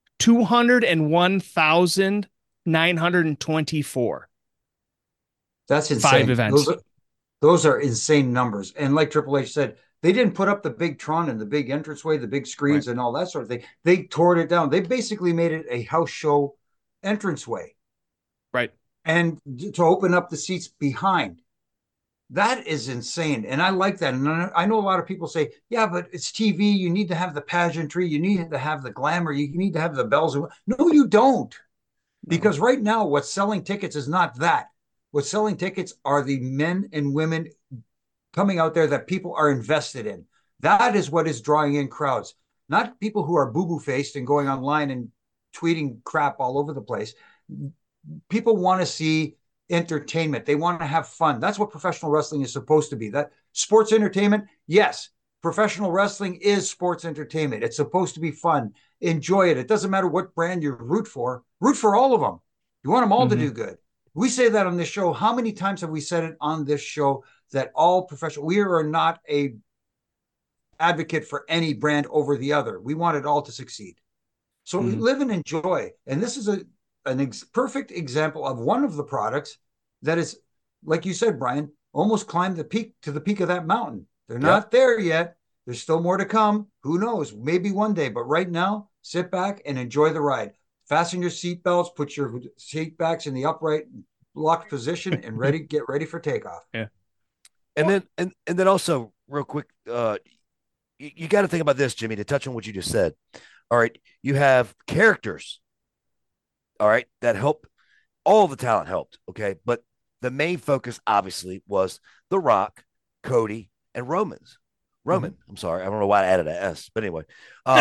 201,924. That's insane. 5 events. Those are insane numbers. And like Triple H said, they didn't put up the big Tron and the big entranceway, the big screens and all that sort of thing. They tore it down. They basically made it a house show entranceway. Right. And to open up the seats behind. That is insane. And I like that. And I know a lot of people say, yeah, but it's TV. You need to have the pageantry. You need to have the glamour. You need to have the bells. No, you don't. Because right now, what's selling tickets is not that. What's selling tickets are the men and women coming out there that people are invested in. That is what is drawing in crowds, not people who are boo-boo faced and going online and tweeting crap all over the place. People want to see entertainment. They want to have fun. That's what professional wrestling is supposed to be. That sports entertainment, yes, professional wrestling is sports entertainment. It's supposed to be fun. Enjoy it. It doesn't matter what brand you root for all of them. You want them all to do good. We say that on this show. How many times have we said it on this show that all professional, we are not a advocate for any brand over the other. We want it all to succeed. So we live and enjoy. And this is a perfect example of one of the products that is, like you said, Brian, almost climbed the peak of that mountain. They're not there yet. There's still more to come. Who knows? Maybe one day. But right now, sit back and enjoy the ride. Fasten your seatbelts, put your seat backs in the upright locked position and get ready for takeoff. Yeah. And then also real quick, you got to think about this, Jimmy, to touch on what you just said. All right. You have characters. All right. That help. All the talent helped. Okay. But the main focus obviously was The Rock, Cody, and Roman. I'm sorry. I don't know why I added an S, but anyway.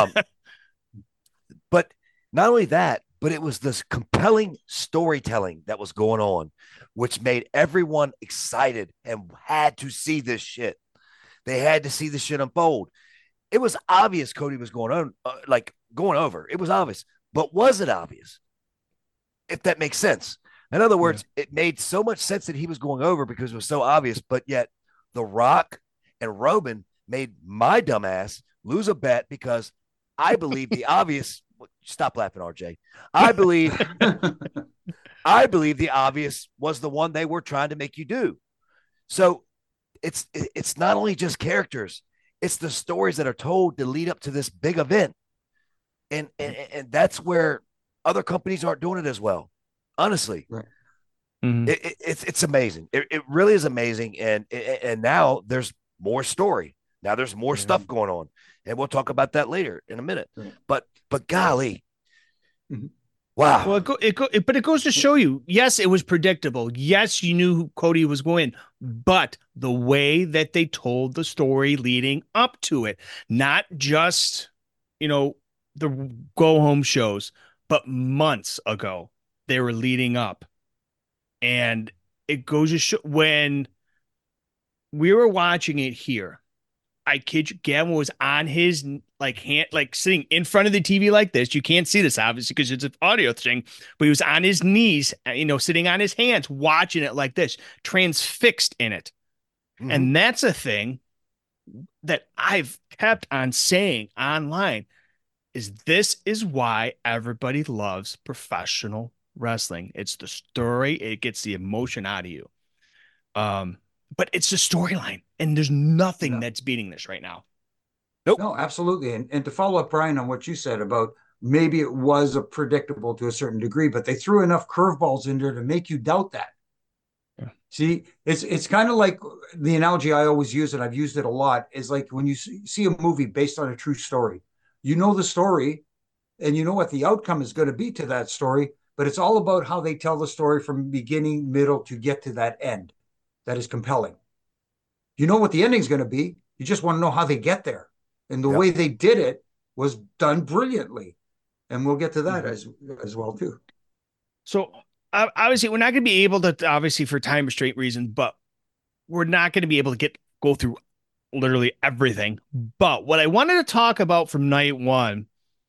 But not only that, but it was this compelling storytelling that was going on, which made everyone excited and had to see this shit. They had to see the shit unfold. It was obvious Cody was going over. It was obvious. But was it obvious? If that makes sense. In other words, it made so much sense that he was going over because it was so obvious, but yet The Rock and Roman made my dumbass lose a bet because I believe the obvious. Stop laughing, RJ. I believe the obvious was the one they were trying to make you do. So it's not only just characters, it's the stories that are told to lead up to this big event. And that's where other companies aren't doing it as well. Honestly. Right. It's amazing. It really is amazing. And now there's more story. Now there's more stuff going on. And we'll talk about that later in a minute. Right. But golly, wow. Well, but it goes to show you, yes, it was predictable. Yes, you knew who Cody was going, but the way that they told the story leading up to it, not just, the go home shows, but months ago they were leading up, and it goes to show when we were watching it here. I kid you, Gavin was on his hand, sitting in front of the TV like this. You can't see this obviously because it's an audio thing, but he was on his knees, sitting on his hands, watching it like this, transfixed in it. Mm-hmm. And that's a thing that I've kept on saying online is this is why everybody loves professional wrestling. It's the story. It gets the emotion out of you. But it's the storyline, and there's nothing that's beating this right now. Nope. No, absolutely. And to follow up, Brian, on what you said about maybe it was a predictable to a certain degree, but they threw enough curveballs in there to make you doubt that. Yeah. See, it's kind of like the analogy I always use, and I've used it a lot, is like when you see a movie based on a true story. You know the story, and you know what the outcome is going to be to that story, but it's all about how they tell the story from beginning, middle, to get to that end. That is compelling. You know what the ending is going to be. You just want to know how they get there. And the way they did it was done brilliantly. And we'll get to that as well, too. So obviously, we're not going to be able to, obviously for time restraint reasons, but we're not going to be able to go through literally everything. But what I wanted to talk about from night one,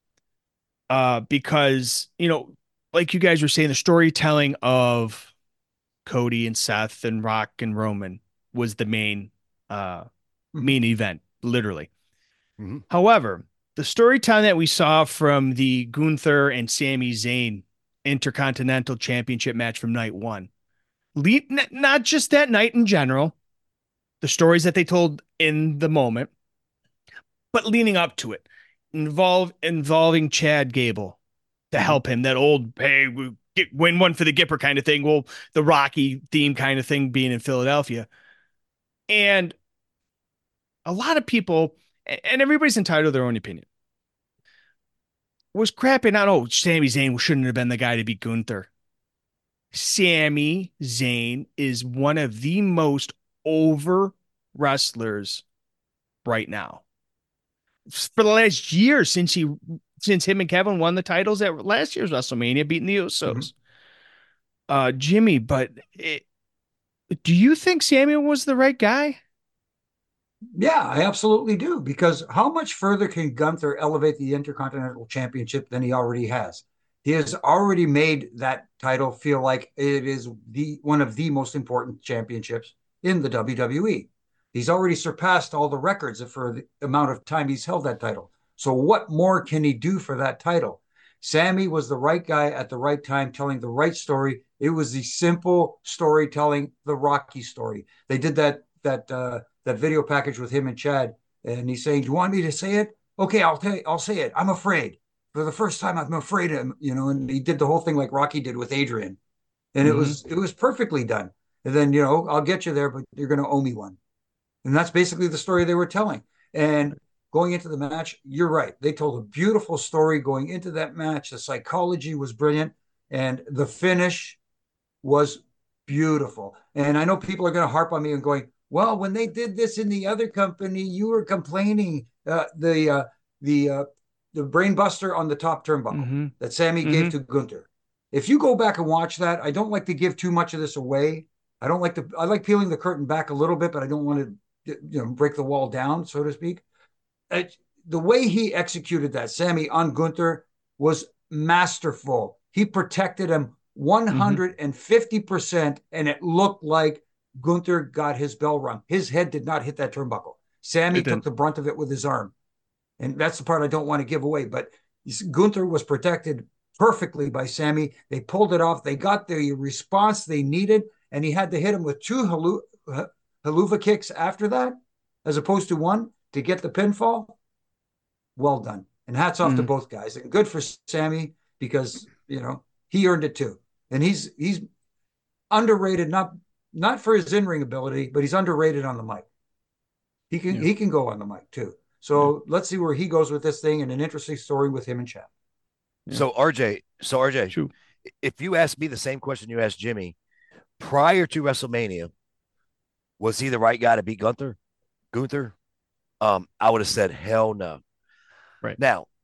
because, like you guys were saying, the storytelling of Cody and Seth and Rock and Roman was the main event, literally. Mm-hmm. However, the storytelling that we saw from the Gunther and Sami Zayn Intercontinental Championship match from night one, not just that night in general, the stories that they told in the moment, but leading up to it, involving Chad Gable to help him, that old, hey, win one for the Gipper kind of thing. Well, the Rocky theme kind of thing being in Philadelphia. And a lot of people, and everybody's entitled to their own opinion, was crapping out, Sami Zayn shouldn't have been the guy to beat Gunther. Sami Zayn is one of the most over wrestlers right now. For the last year, since him and Kevin won the titles at last year's WrestleMania, beating the Usos. Mm-hmm. Jimmy, but do you think Sami was the right guy? Yeah, I absolutely do. Because how much further can Gunther elevate the Intercontinental Championship than he already has? He has already made that title feel like it is one of the most important championships in the WWE. He's already surpassed all the records for the amount of time he's held that title. So what more can he do for that title? Sami was the right guy at the right time, telling the right story. It was the simple storytelling, the Rocky story. They did that video package with him and Chad, and he's saying, "Do you want me to say it? Okay, I'll say it. I'm afraid. For the first time, I'm afraid of him." And he did the whole thing like Rocky did with Adrian, and it was perfectly done. And then I'll get you there, but you're going to owe me one. And that's basically the story they were telling. And going into the match, you're right. They told a beautiful story going into that match. The psychology was brilliant, and the finish was beautiful. And I know people are going to harp on me and going, well, when they did this in the other company, you were complaining the brain buster on the top turnbuckle that Sami gave to Gunther. If you go back and watch that, I don't like to give too much of this away. I like peeling the curtain back a little bit, but I don't want to break the wall down, so to speak. The way he executed that, Sami on Gunther, was masterful. He protected him 150%, and it looked like Gunther got his bell rung. His head did not hit that turnbuckle. Sami took the brunt of it with his arm. And that's the part I don't want to give away. But Gunther was protected perfectly by Sami. They pulled it off. They got the response they needed, and he had to hit him with two haluva kicks after that, as opposed to one, to get the pinfall. Well done. And hats off to both guys. And good for Sami, because, he earned it too. And he's underrated, not for his in-ring ability, but he's underrated on the mic. He can go on the mic too. So let's see where he goes with this thing, and an interesting story with him and Chad. Yeah. So RJ, True. If you asked me the same question you asked Jimmy, prior to WrestleMania, was he the right guy to beat Gunther? I would have said hell no. Right. Now,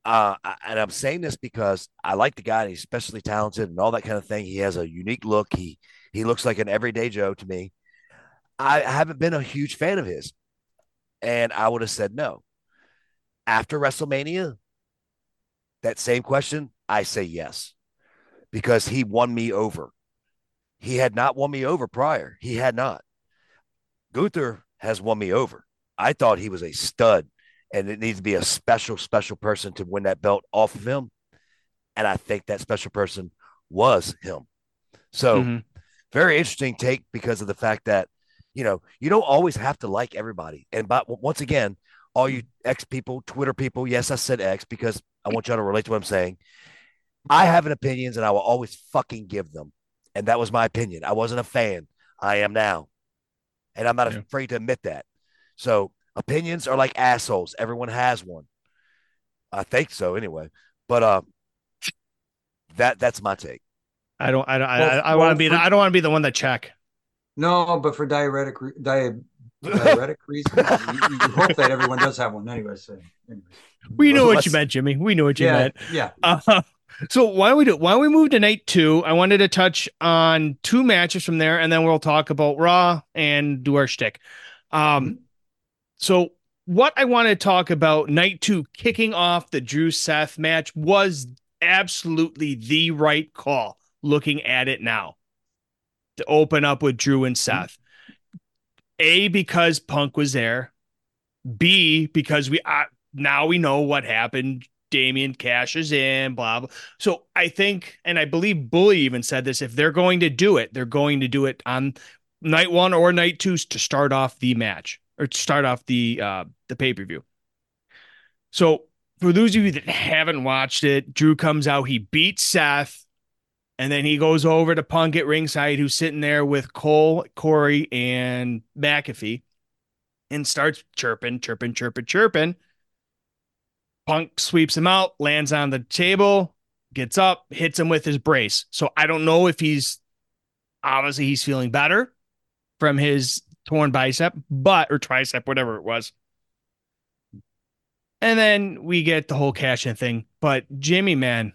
And I'm saying this because I like the guy. He's especially talented and all that kind of thing. He has a unique look. He looks like an everyday Joe to me. I haven't been a huge fan of his, and I would have said no. After WrestleMania, that same question, I say yes because he won me over. He had not won me over prior. He had not. Gunther has won me over. I thought he was a stud, and it needs to be a special, special person to win that belt off of him. And I think that special person was him. So, very interesting take because of the fact that, you don't always have to like everybody. And but once again, all you X people, Twitter people, yes, I said X because I want y'all to relate to what I'm saying. I have an opinions and I will always fucking give them. And that was my opinion. I wasn't a fan. I am now. And I'm not afraid to admit that. So opinions are like assholes. Everyone has one. I think so anyway. But that's my take. I don't want to be I don't want to be the one to check. No, but for diuretic reasons, you hope that everyone does have one anyway. So, we know what you meant, Jimmy. We know what you meant. Yeah. So why don't we move to night 2? I wanted to touch on 2 matches from there, and then we'll talk about Raw and do our shtick. So what I want to talk about night 2, kicking off the Drew Seth match, was absolutely the right call. Looking at it now, to open up with Drew and Seth. A, because Punk was there. B, because now we know what happened. Damian cashes in, blah, blah. So I think, and I believe Bully even said this, if they're going to do it, they're going to do it on night 1 or night 2 to start off the match or to start off the pay-per-view. So for those of you that haven't watched it, Drew comes out, he beats Seth, and then he goes over to Punk at ringside, who's sitting there with Cole, Corey, and McAfee, and starts chirping. Punk sweeps him out, lands on the table, gets up, hits him with his brace. So I don't know if he's feeling better from his torn bicep, or tricep, whatever it was. And then we get the whole cash-in thing. But Jimmy, man,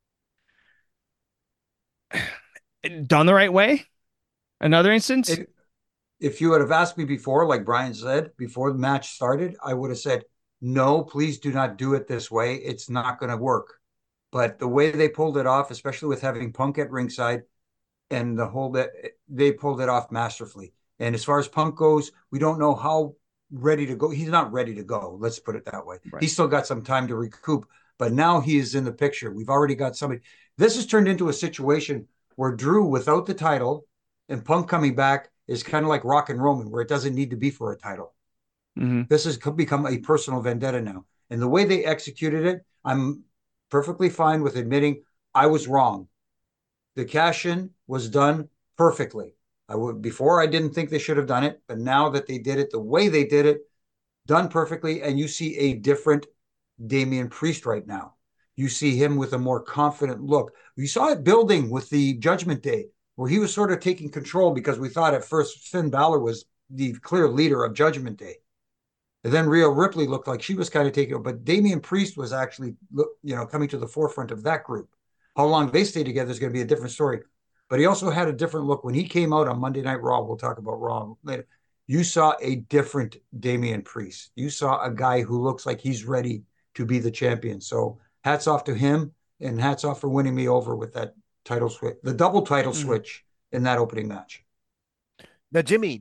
done the right way? Another instance? If you would have asked me before, like Brian said, before the match started, I would have said, no, please do not do it this way. It's not going to work. But the way they pulled it off, especially with having Punk at ringside and they pulled it off masterfully. And as far as Punk goes, we don't know how ready to go. He's not ready to go. Let's put it that way. Right. He's still got some time to recoup, but now he is in the picture. We've already got somebody. This has turned into a situation where Drew without the title and Punk coming back is kind of like Rock and Roman, where it doesn't need to be for a title. This has become a personal vendetta now. And the way they executed it, I'm perfectly fine with admitting I was wrong. The cash-in was done perfectly. Before I didn't think they should have done it, but now that they did it the way they did it, done perfectly, and you see a different Damian Priest right now. You see him with a more confident look. You saw it building with the Judgment Day, where he was sort of taking control because we thought at first Finn Balor was the clear leader of Judgment Day. And then Rhea Ripley looked like she was kind of taking it, but Damian Priest was actually, coming to the forefront of that group. How long they stay together is going to be a different story. But he also had a different look when he came out on Monday Night Raw. We'll talk about Raw later. You saw a different Damian Priest. You saw a guy who looks like he's ready to be the champion. So hats off to him, and hats off for winning me over with that title switch, the double title switch in that opening match. Now, Jimmy,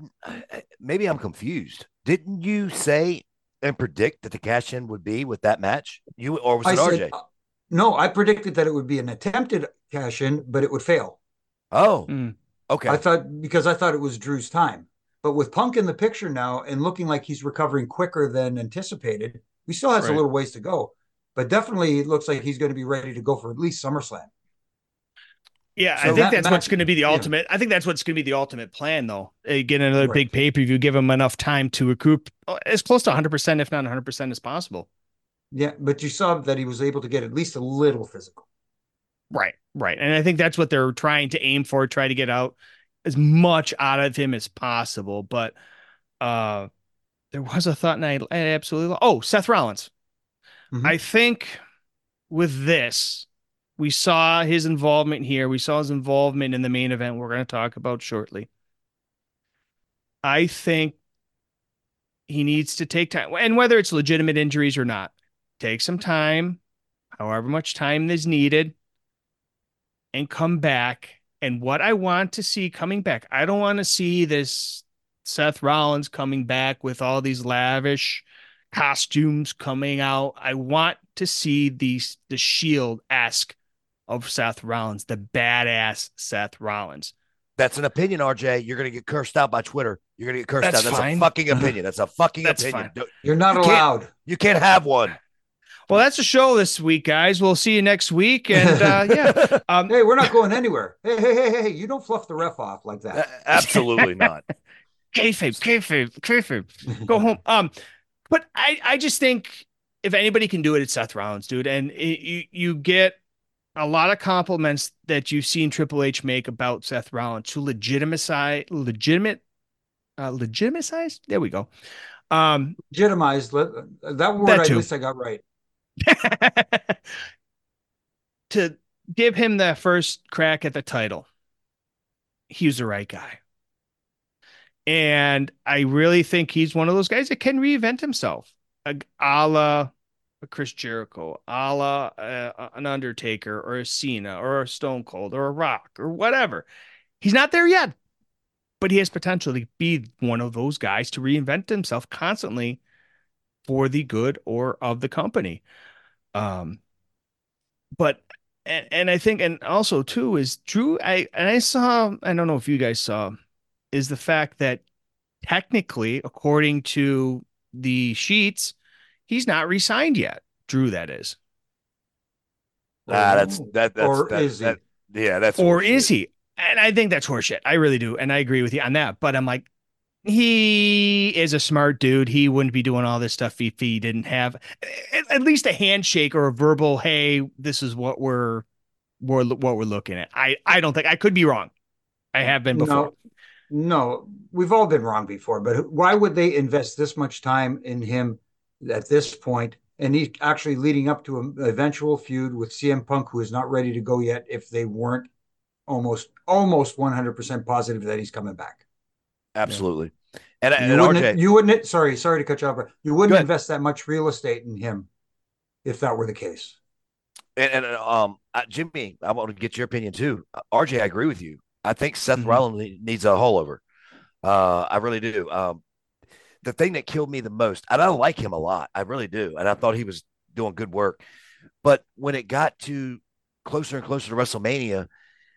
maybe I'm confused. Didn't you say and predict that the cash-in would be with that match? Or was it RJ? No, I predicted that it would be an attempted cash-in, but it would fail. Oh, okay. I thought it was Drew's time. But with Punk in the picture now and looking like he's recovering quicker than anticipated, we still have a little ways to go. But definitely it looks like he's going to be ready to go for at least SummerSlam. Yeah, so I think that's what's going to be the ultimate. I think that's what's going to be the ultimate plan, though. Get another big pay-per-view, give him enough time to recoup as close to 100%, if not 100% as possible. Yeah, but you saw that he was able to get at least a little physical. Right. And I think that's what they're trying to aim for, try to get out as much out of him as possible. But there was a thought, and I absolutely Seth Rollins. I think with this, we saw his involvement here. We saw his involvement in the main event we're going to talk about shortly. I think he needs to take time, and whether it's legitimate injuries or not, take some time, however much time is needed, and come back. And what I want to see coming back, I don't want to see this Seth Rollins coming back with all these lavish costumes coming out. I want to see the Shield-esque of Seth Rollins, the badass Seth Rollins. That's an opinion, RJ. You're going to get cursed out by Twitter. You're going to get cursed That's out. That's fine. a fucking opinion. That's a fucking That's opinion. fine. You're not allowed. You can't have one. Well, that's the show this week, guys. We'll see you next week. And yeah. Hey, we're not going anywhere. Hey, you don't fluff the ref off like that. Absolutely not. Kayfabe. Go home. But I just think if anybody can do it, it's Seth Rollins, dude. And you get a lot of compliments that you've seen Triple H make about Seth Rollins to legitimize. There we go. Legitimized. That word, at least I got right. To give him the first crack at the title, he was the right guy. And I really think he's one of those guys that can reinvent himself, a la Chris Jericho, a la an Undertaker or a Cena or a Stone Cold or a Rock or whatever. He's not there yet, but he has potential to be one of those guys to reinvent himself constantly for the good or of the company. But I think, and also too is Drew. I don't know if you guys saw, is the fact that technically, according to the sheets, he's not re-signed yet. Drew, that is. Is he? Yeah, that's. Or is he? And I think that's horseshit. I really do, and I agree with you on that. But I'm like, he is a smart dude. He wouldn't be doing all this stuff if he didn't have at least a handshake or a verbal, hey, this is what we're looking at. I don't think, I could be wrong. I have been before. No, we've all been wrong before, but why would they invest this much time in him at this point? And he's actually leading up to an eventual feud with CM Punk, who is not ready to go yet if they weren't almost 100% positive that he's coming back. Absolutely. Yeah. And RJ, you wouldn't, sorry to cut you off, but you wouldn't invest that much real estate in him if that were the case. And Jimmy, I want to get your opinion too. RJ, I agree with you. I think Seth Rollins needs a holdover. I really do. The thing that killed me the most, and I like him a lot, I really do, and I thought he was doing good work. But when it got to closer and closer to WrestleMania,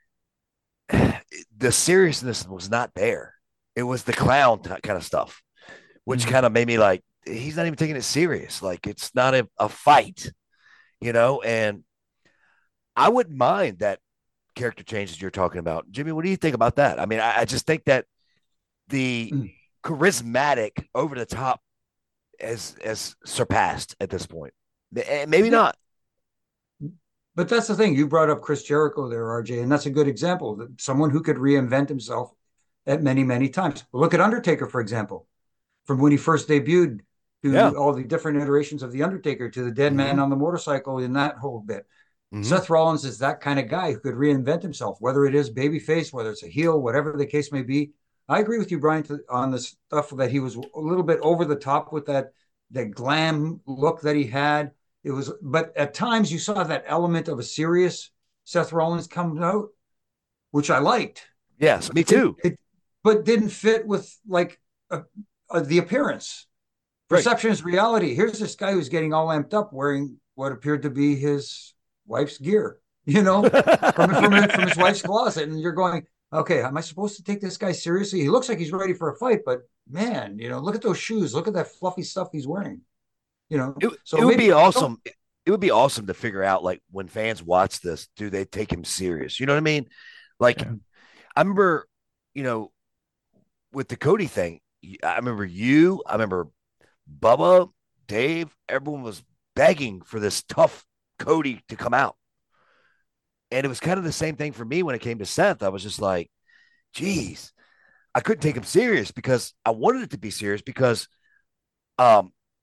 the seriousness was not there. It was the clown kind of stuff, which kind of made me like, he's not even taking it serious. Like, it's not a fight, and I wouldn't mind that character changes you're talking about. Jimmy, what do you think about that? I mean, I just think that the charismatic over the top has surpassed at this point. Maybe not. But that's the thing. You brought up Chris Jericho there, RJ, and that's a good example. Someone who could reinvent himself at many, many times. Look at Undertaker, for example, from when he first debuted to all the different iterations of the Undertaker to the dead man on the motorcycle in that whole bit. Seth Rollins is that kind of guy who could reinvent himself, whether it is babyface, whether it's a heel, whatever the case may be. I agree with you, Brian, on the stuff that he was a little bit over the top with that glam look that he had. It was, but at times you saw that element of a serious Seth Rollins come out, which I liked. Yes, me too. But didn't fit with like the appearance. Perception is reality. Here's this guy who's getting all amped up wearing what appeared to be his wife's gear, from his wife's closet. And you're going, okay, am I supposed to take this guy seriously? He looks like he's ready for a fight, but man, look at those shoes. Look at that fluffy stuff he's wearing. It would be awesome. It would be awesome to figure out, like, when fans watch this, do they take him serious? You know what I mean? Like, I remember, with the Cody thing, I remember Bubba, Dave, everyone was begging for this tough Cody to come out. And it was kind of the same thing for me when it came to Seth. I was just like, geez, I couldn't take him serious because I wanted it to be serious because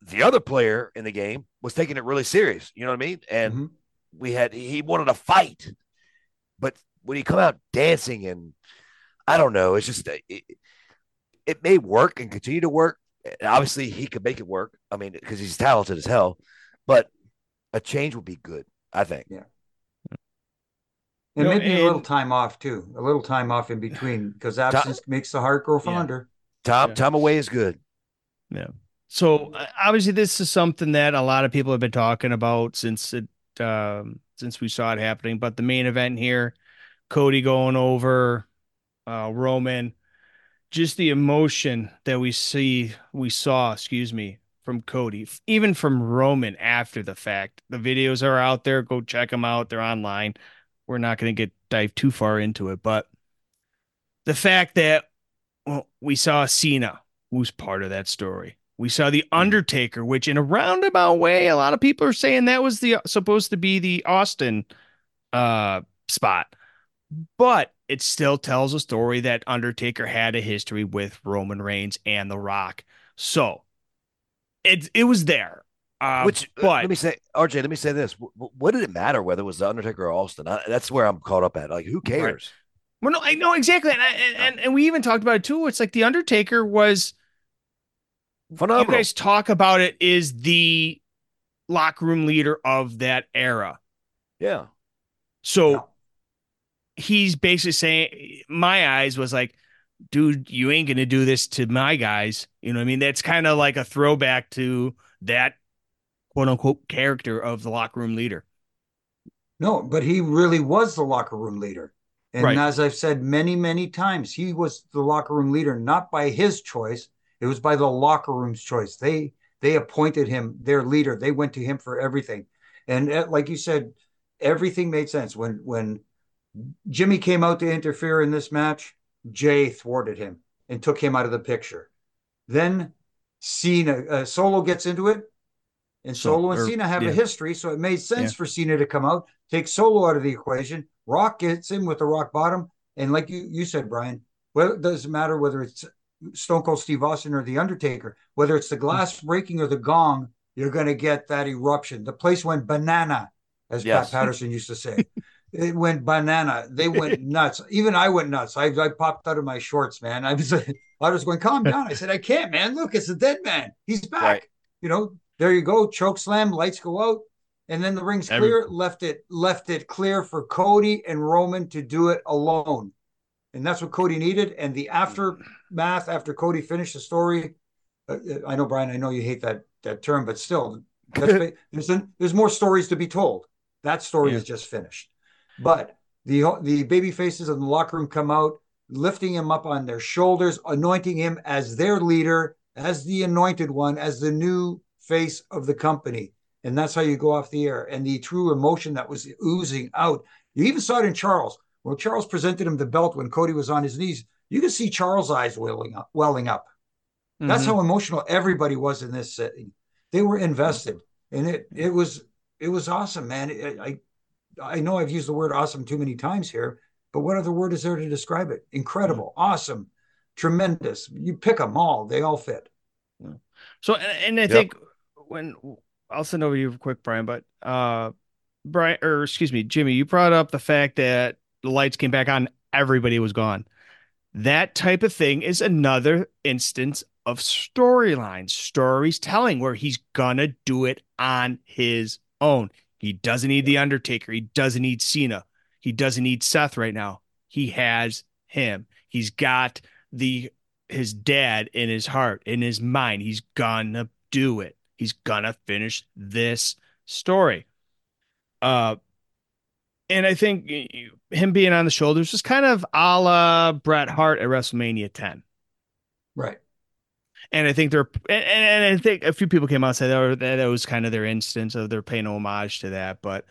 the other player in the game was taking it really serious. You know what I mean? And Mm-hmm. he wanted to fight, but when he come out dancing and I don't know, it's just it may work and continue to work. And obviously, he could make it work. I mean, because he's talented as hell, but a change would be good, I think. Yeah. And maybe a little time off too, a little time off in between, because absence makes the heart grow fonder. Time away is good. Yeah. So obviously, this is something that a lot of people have been talking about since we saw it happening. But the main event here, Cody going over Roman, just the emotion that we saw, from Cody, even from Roman after the fact. The videos are out there. Go check them out. They're online. We're not going to dive too far into it, but the fact that we saw Cena, who's part of that story. We saw the Undertaker, which in a roundabout way, a lot of people are saying that was supposed to be the Austin spot, but it still tells a story that Undertaker had a history with Roman Reigns and The Rock. So it was there. But let me say, RJ, let me say this. What did it matter whether it was the Undertaker or Austin? That's where I'm caught up at. Like, who cares? Right. Well, no, I know exactly. And we even talked about it too. It's like the Undertaker was phenomenal. You guys talk about it is the locker room leader of that era. Yeah. So he's basically saying, my eyes was like, dude, you ain't going to do this to my guys. You know what I mean? That's kind of like a throwback to that quote unquote character of the locker room leader. No, but he really was the locker room leader. And right. As I've said many, many times, he was the locker room leader, not by his choice. It was by the locker room's choice. They appointed him their leader. They went to him for everything. And like you said, everything made sense. When Jimmy came out to interfere in this match, Jay thwarted him and took him out of the picture. Then Cena, Solo gets into it. And Solo and Cena have a history, so it made sense for Cena to come out, take Solo out of the equation. Rock gets in with the rock bottom. And like you said, Brian, well, it doesn't matter whether it's Stone Cold Steve Austin or The Undertaker, whether it's the glass breaking or the gong, you're going to get that eruption. The place went banana, as Pat Patterson used to say. It went banana. They went nuts. Even I went nuts. I popped out of my shorts, man. I was going, calm down. I said, I can't, man. Look, it's the dead man. He's back. Right. You know, there you go. Choke slam, lights go out. And then the ring's clear, left it clear for Cody and Roman to do it alone. And that's what Cody needed. And the aftermath, after Cody finished the story, I know, Brian, I know you hate that term, but still, there's more stories to be told. That story is just finished. But the baby faces in the locker room come out, lifting him up on their shoulders, anointing him as their leader, as the anointed one, as the new face of the company. And that's how you go off the air. And the true emotion that was oozing out. You even saw it in Charles. When Charles presented him the belt when Cody was on his knees, you could see Charles' eyes welling up. Mm-hmm. That's how emotional everybody was in this setting. They were invested. And it was awesome, man. I know I've used the word awesome too many times here, but what other word is there to describe it? Incredible, awesome, tremendous. You pick them all. They all fit. So, and I think when I'll send over you quick, Brian, but Jimmy, you brought up the fact that the lights came back on, everybody was gone. That type of thing is another instance of stories telling, where he's gonna do it on his own. He doesn't need The Undertaker. He doesn't need Cena. He doesn't need Seth right now. He has him. He's got his dad in his heart, in his mind. He's gonna do it. He's gonna finish this story. And I think him being on the shoulders is kind of a la Bret Hart at WrestleMania 10. Right. And I think I think a few people came out and said that was kind of their instance of they're paying homage to that. But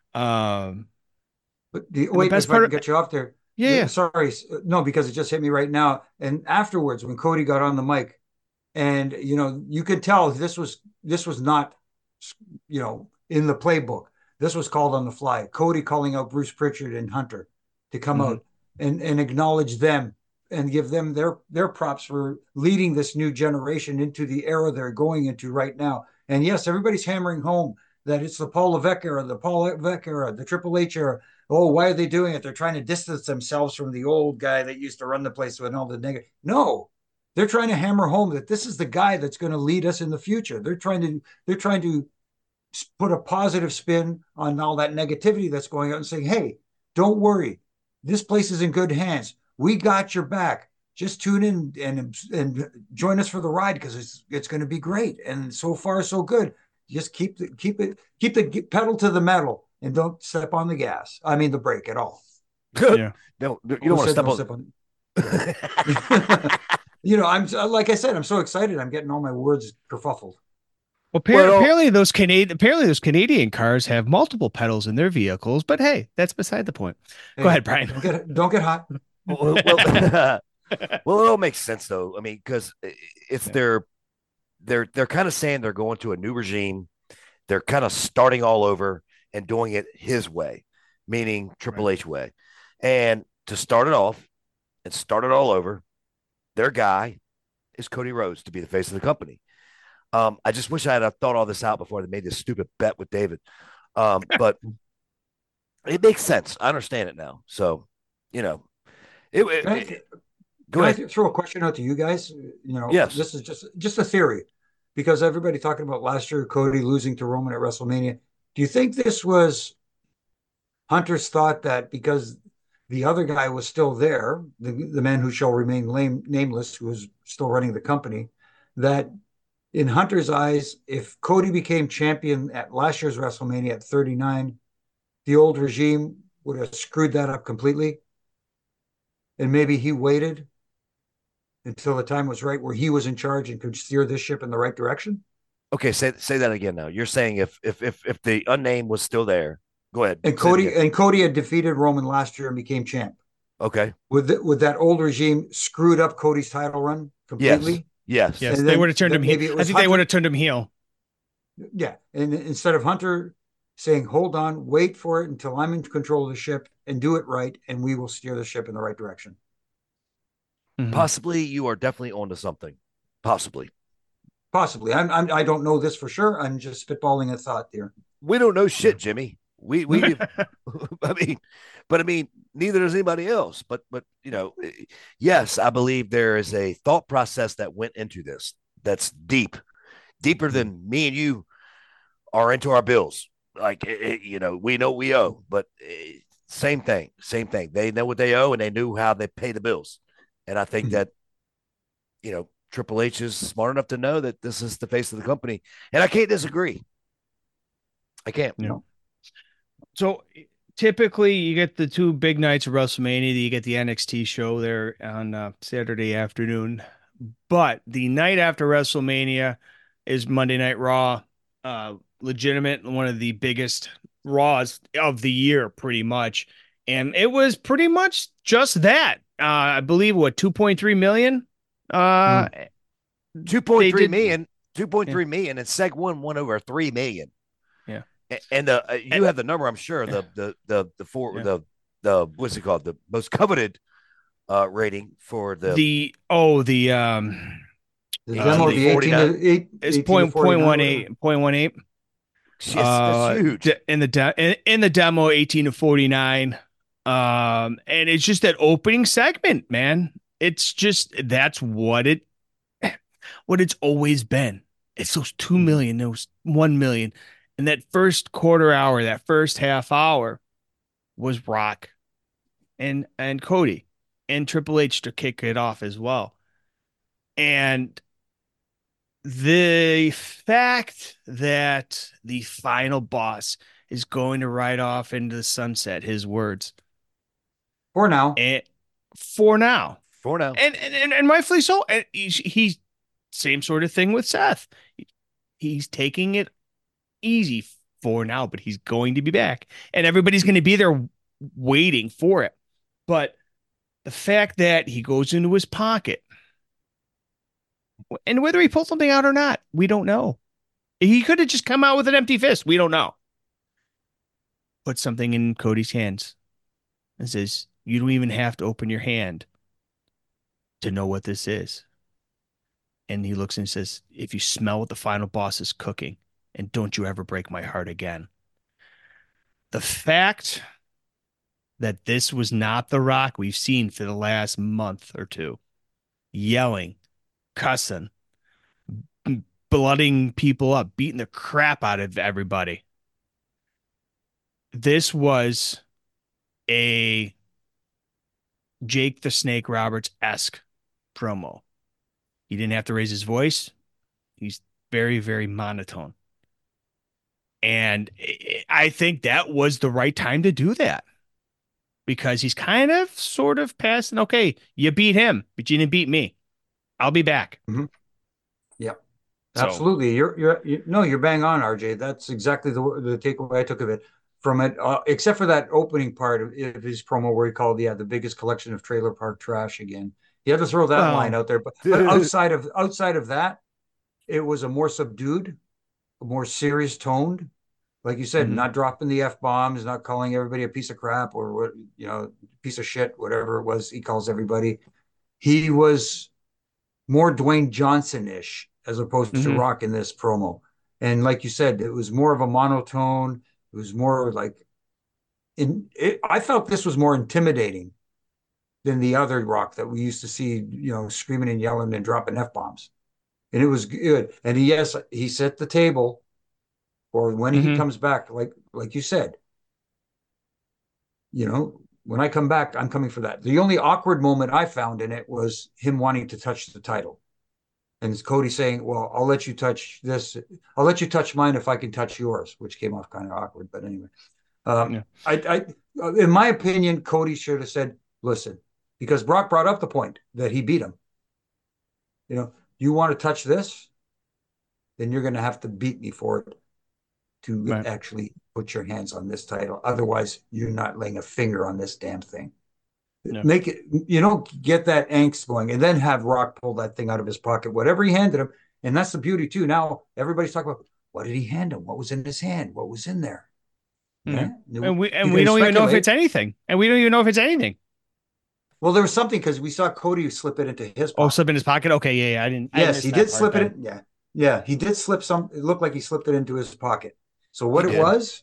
wait, if I can get you off there. Yeah. Sorry. No, because it just hit me right now. And afterwards, when Cody got on the mic, and, you know, you could tell this was not, you know, in the playbook. This was called on the fly. Cody calling out Bruce Pritchard and Hunter to come out and acknowledge them. and give them their props for leading this new generation into the era they're going into right now. And yes, everybody's hammering home that it's the Paul Levesque era, the Triple H era. Oh, why are they doing it? They're trying to distance themselves from the old guy that used to run the place with all the negative. No, they're trying to hammer home that this is the guy that's going to lead us in the future. They're trying to put a positive spin on all that negativity that's going on and saying, hey, don't worry. This place is in good hands. We got your back. Just tune in and join us for the ride because it's going to be great. And so far, so good. Just keep the pedal to the metal and don't step on the gas. I mean the brake at all. Yeah. You don't want to step on. I'm like I said, I'm so excited. I'm getting all my words kerfuffled. Well, apparently those Canadian cars have multiple pedals in their vehicles, but hey, that's beside the point. Go ahead, Brian. Don't get hot. Well, it all makes sense though. I mean, because it's they're kind of saying they're going to a new regime. They're kind of starting all over and doing it his way, meaning Triple H way. And to start it off and start it all over, their guy is Cody Rhodes to be the face of the company. I just wish I had thought all this out before they made this stupid bet with David. But it makes sense. I understand it now. So, go ahead. Can I throw a question out to you guys? Yes. This is just a theory because everybody talking about last year, Cody losing to Roman at WrestleMania. Do you think this was Hunter's thought that because the other guy was still there, the man who shall remain nameless, who was still running the company, that in Hunter's eyes, if Cody became champion at last year's WrestleMania at 39, the old regime would have screwed that up completely? And maybe he waited until the time was right where he was in charge and could steer this ship in the right direction? Okay, say that again now. You're saying if the unnamed was still there, go ahead. And Cody had defeated Roman last year and became champ. Okay. Would that old regime screwed up Cody's title run completely? Yes. Yes. They would have turned him heel. I think they would have turned him heel. Yeah. And instead of Hunter saying, hold on, wait for it until I'm in control of the ship and do it right, and we will steer the ship in the right direction. Mm-hmm. Possibly you are definitely onto something. Possibly. I don't know this for sure. I'm just spitballing a thought here. We don't know shit, Jimmy. We I mean, neither does anybody else. But yes, I believe there is a thought process that went into this that's deeper than me and you are into our bills. Like we know we owe, but same thing. They know what they owe, and they knew how they pay the bills. And I think that Triple H is smart enough to know that this is the face of the company, and I can't disagree. I can't. So typically you get the two big nights of WrestleMania. You get the NXT show there on Saturday afternoon. But the night after WrestleMania is Monday Night Raw. Legitimate, one of the biggest Raws of the year, pretty much. And it was pretty much just that. I believe, 2.3 million? 2.3 million. 2.3 million. And Seg won over 3 million. Yeah. And you have the number, I'm sure. The what's it called? The most coveted rating for the demo, the 18 to 8 it's 0.18. That's huge. In the demo, 18 to 49. And it's just that opening segment, man. It's just that's what it's always been. It's those 2 million, those 1 million. And that first quarter hour, that first half hour was Rock and Cody and Triple H to kick it off as well. And the fact that the final boss is going to ride off into the sunset, his words. For now. And rightfully so. And he's same sort of thing with Seth. He's taking it easy for now, but he's going to be back. And everybody's going to be there waiting for it. But the fact that he goes into his pocket, and whether he pulls something out or not, we don't know. He could have just come out with an empty fist. We don't know. Put something in Cody's hands and says, you don't even have to open your hand. to know what this is. And he looks and says, if you smell what the final boss is cooking, and don't you ever break my heart again. The fact that this was not the Rock we've seen for the last month or two, yelling, cussing, blooding people up, beating the crap out of everybody. This was a Jake the Snake Roberts-esque promo. He didn't have to raise his voice. He's very, very monotone. And I think that was the right time to do that, because he's kind of sort of passing, okay, you beat him, but you didn't beat me. I'll be back. Mm-hmm. Yep. Absolutely. You're bang on, RJ. That's exactly the takeaway I took of it. From it, except for that opening part of his promo where he called the biggest collection of trailer park trash again. He had to throw that line out there, but outside of that, it was a more subdued, a more serious toned, like you said, not dropping the F-bombs, not calling everybody a piece of crap or what, piece of shit, whatever it was he calls everybody. He was more Dwayne Johnson-ish as opposed to Rock in this promo. And like you said, it was more of a monotone. It was more like, I felt this was more intimidating than the other Rock that we used to see, screaming and yelling and dropping F-bombs. And it was good. And he set the table for when he comes back, like you said. When I come back, I'm coming for that. The only awkward moment I found in it was him wanting to touch the title. And it's Cody saying, well, I'll let you touch this. I'll let you touch mine if I can touch yours, which came off kind of awkward. But anyway, I in my opinion, Cody should have said, listen, because Brock brought up the point that he beat him. You want to touch this, then you're going to have to beat me for it to actually put your hands on this title. Otherwise, you're not laying a finger on this damn thing. No. Make it, get that angst going, and then have Rock pull that thing out of his pocket, whatever he handed him. And that's the beauty too. Now everybody's talking about, what did he hand him? What was in his hand? What was in there? Yeah. And we don't even know if it's anything. Well, there was something, because we saw Cody slip it into his pocket. Oh, slip in his pocket? Okay, yeah. I didn't. Yes, he did slip it in. Yeah, he did slip some. It looked like he slipped it into his pocket. So what it was,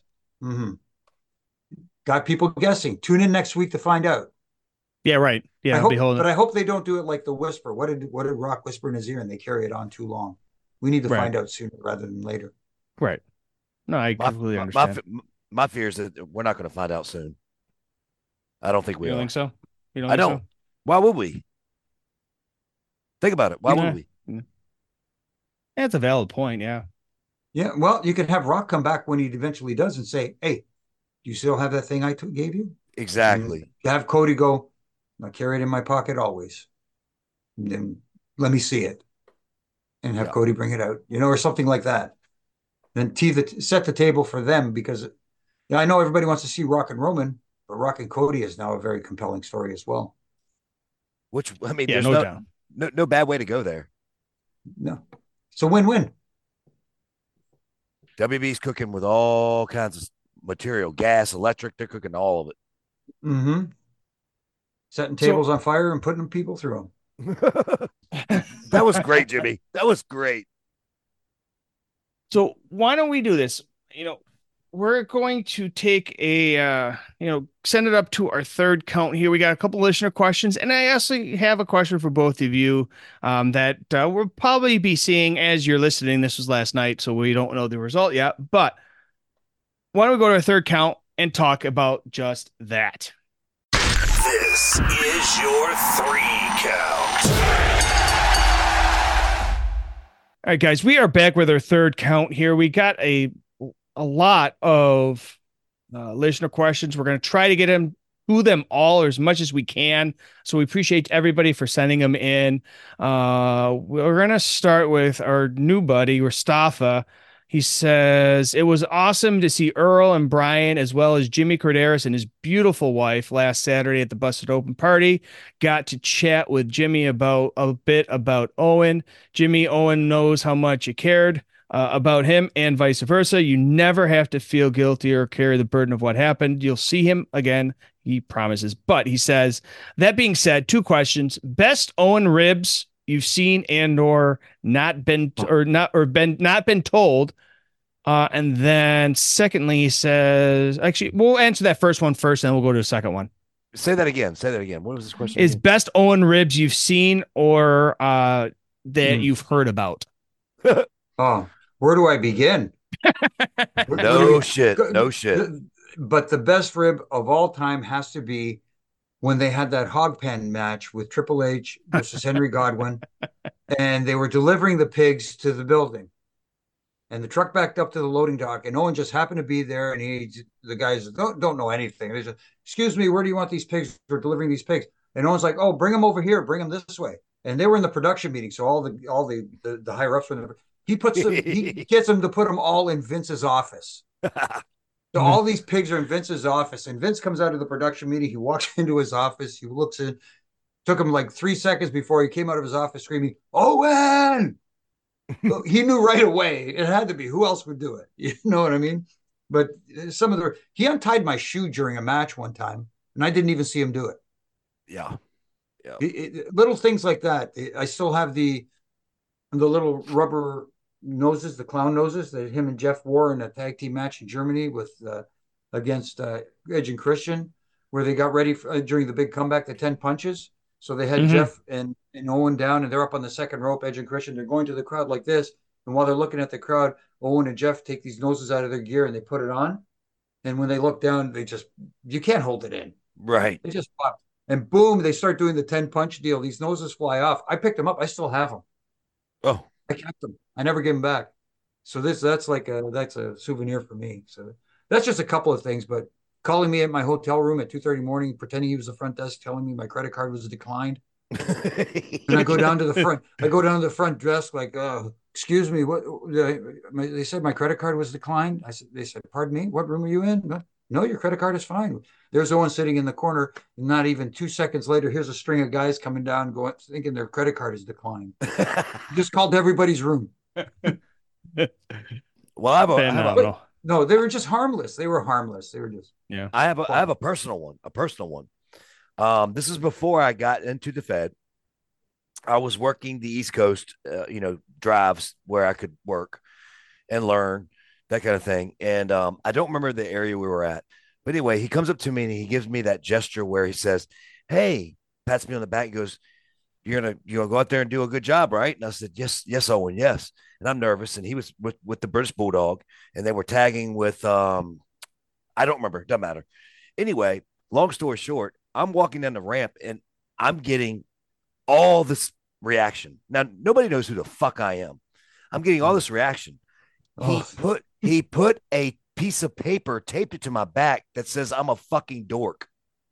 got people guessing. Tune in next week to find out. Yeah, right. Yeah, but I hope they don't do it like the whisper. What did Rock whisper in his ear and they carry it on too long? We need to find out sooner rather than later. Right. No, I completely understand. My fear is that we're not going to find out soon. I don't think we are. You think so? I don't. So? Why would we? Think about it. Why would we? That's a valid point. Yeah. Yeah. Well, you could have Rock come back when he eventually does and say, hey, do you still have that thing I gave you? Exactly. And have Cody go, I carry it in my pocket always. And then let me see it. And have Cody bring it out, or something like that. Then set the table for them, because I know everybody wants to see Rock and Roman, but Rock and Cody is now a very compelling story as well. Which, I mean, there's no bad way to go there. No. It's a win-win. WB's cooking with all kinds of material, gas, electric. They're cooking all of it. Setting tables on fire and putting people through them. That was great, Jimmy. That was great. So why don't we do this? We're going to take send it up to our third count here. We got a couple listener questions, and I actually have a question for both of you that we'll probably be seeing as you're listening. This was last night, so we don't know the result yet. But why don't we go to our third count and talk about just that? This is your 3 count. All right, guys, we are back with our third count here. We got a lot of listener questions. We're going to try to get to them all, or as much as we can. So we appreciate everybody for sending them in. We're going to start with our new buddy, Mustafa. He says, it was awesome to see Earl and Brian, as well as Jimmy Corderas and his beautiful wife last Saturday at the Busted Open party. Got to chat with Jimmy a bit about Owen. Owen knows how much you cared about him and vice versa. You never have to feel guilty or carry the burden of what happened. You'll see him again, he promises. But he says, that being said, 2 questions. Best Owen ribs you've seen and or not been told. And then secondly, he says, actually, we'll answer that first one first, and then we'll go to the second one. Say that again. What was this question? Is best Owen ribs you've seen or that you've heard about? Oh, where do I begin? No shit. But the best rib of all time has to be when they had that hog pen match with Triple H versus Henry Godwinn, and they were delivering the pigs to the building. And the truck backed up to the loading dock, and Owen just happened to be there. And the guys don't know anything. They just, excuse me, where do you want these pigs? We're delivering these pigs. And Owen's like, oh, bring them over here, bring them this way. And they were in the production meeting, so all the higher ups were in the. He gets them to put them all in Vince's office. So all these pigs are in Vince's office, and Vince comes out of the production meeting. He walks into his office. He looks in. Took him like 3 seconds before he came out of his office screaming, Owen! He knew right away. It had to be. Who else would do it? You know what I mean? But he untied my shoe during a match one time, and I didn't even see him do it. Yeah. Little things like that. I still have the little rubber noses, the clown noses that him and Jeff wore in a tag team match in Germany against Edge and Christian, where they got ready during the big comeback, the 10 punches. So they had Jeff and Owen down, and they're up on the second rope, Edge and Christian. They're going to the crowd like this. And while they're looking at the crowd, Owen and Jeff take these noses out of their gear and they put it on. And when they look down, you can't hold it in. Right. They just pop. And boom, they start doing the 10 punch deal. These noses fly off. I picked them up. I still have them. Oh, I kept them. I never gave them back. So that's a souvenir for me. So that's just a couple of things, but calling me at my hotel room at 2:30 morning, pretending he was the front desk, telling me my credit card was declined. And I go down to the front desk like, excuse me, what? They said my credit card was declined. They said, pardon me, what room are you in? No, your credit card is fine. There's Owen sitting in the corner. Not even 2 seconds later, here's a string of guys coming down, thinking their credit card is declined. Just called everybody's room. Well, I have no, they were just harmless. They were harmless. They were just I have a personal one. This is before I got into the Fed. I was working the East Coast, drives where I could work and learn that kind of thing. And I don't remember the area we were at, but anyway, he comes up to me and he gives me that gesture where he says, "Hey," pats me on the back. He goes, "You're gonna go out there and do a good job, right?" And I said, "Yes, Owen, yes." And I'm nervous. And he was with the British Bulldog, and they were tagging with I don't remember. Doesn't matter. Anyway, long story short, I'm walking down the ramp and I'm getting all this reaction. Now, nobody knows who the fuck I am. I'm getting all this reaction. He put a piece of paper, taped it to my back that says I'm a fucking dork.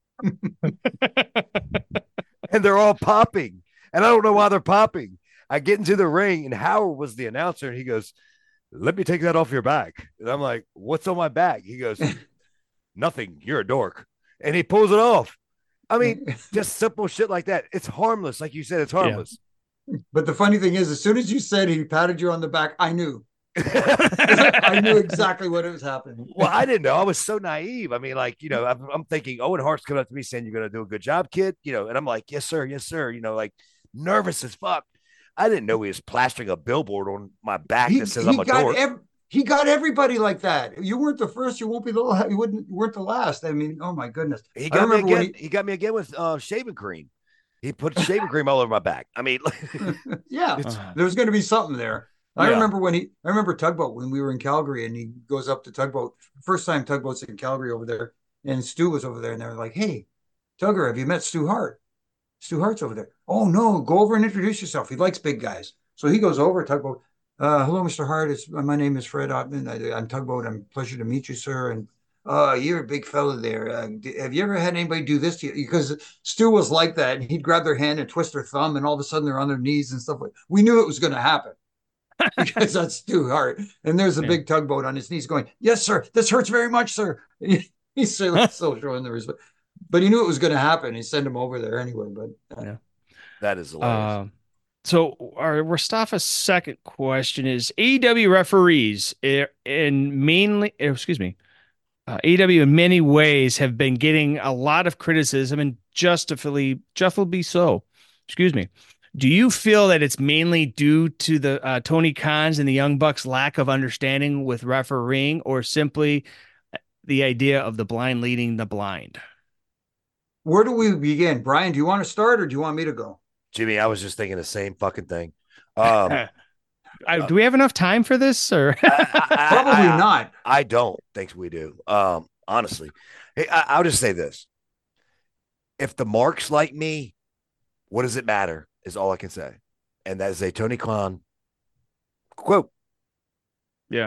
And they're all popping. And I don't know why they're popping. I get into the ring and Howard was the announcer and he goes, "Let me take that off your back." And I'm like, "What's on my back?" He goes, "Nothing. You're a dork." And he pulls it off. I mean, just simple shit like that. It's harmless. Like you said, it's harmless. Yeah. But the funny thing is, as soon as you said he patted you on the back, I knew. I knew exactly what was happening. Well, I didn't know. I was so naive. I mean, like, I'm thinking Owen Hart's coming up to me saying, "You're going to do a good job, kid." And I'm like, yes, sir. Like nervous as fuck. I didn't know he was plastering a billboard on my back that says I'm a dork. He got everybody like that. You weren't the first. You won't be the last. You weren't the last. I mean, oh my goodness. He got me again. He got me again with shaving cream. He put shaving cream all over my back. I mean, yeah, there's going to be something there. I remember Tugboat when we were in Calgary, and he goes up to Tugboat. First time Tugboat's in Calgary over there, and Stu was over there, and they were like, "Hey, Tugger, have you met Stu Hart? Stu Hart's over there." "Oh no, go over and introduce yourself. He likes big guys." So he goes over. Tugboat, "Hello, Mr. Hart. My name is Fred Ottman. I'm Tugboat. I'm pleasure to meet you, sir. And you're a big fella there. Have you ever had anybody do this to you?" Because Stu was like that, and he'd grab their hand and twist their thumb, and all of a sudden they're on their knees and stuff like. We knew it was going to happen. Because that's Stu Hart. And there's a big Tugboat on his knees going, "Yes, sir. This hurts very much, sir." He's still showing the respect. But he knew it was going to happen. He sent him over there anyway. But that is hilarious. So our Mustafa's second question is AEW referees in mainly, excuse me, AEW in many ways have been getting a lot of criticism and justifiably so. Excuse me. Do you feel that it's mainly due to the Tony Khan's and the Young Bucks lack of understanding with refereeing, or simply the idea of the blind leading the blind? Where do we begin? Brian, do you want to start or do you want me to go? Jimmy, I was just thinking the same fucking thing. Do we have enough time for this, or probably not? I don't think we do. Honestly, hey, I'll just say this: if the marks like me, what does it matter? Is all I can say, and that is a Tony Khan quote. Yeah.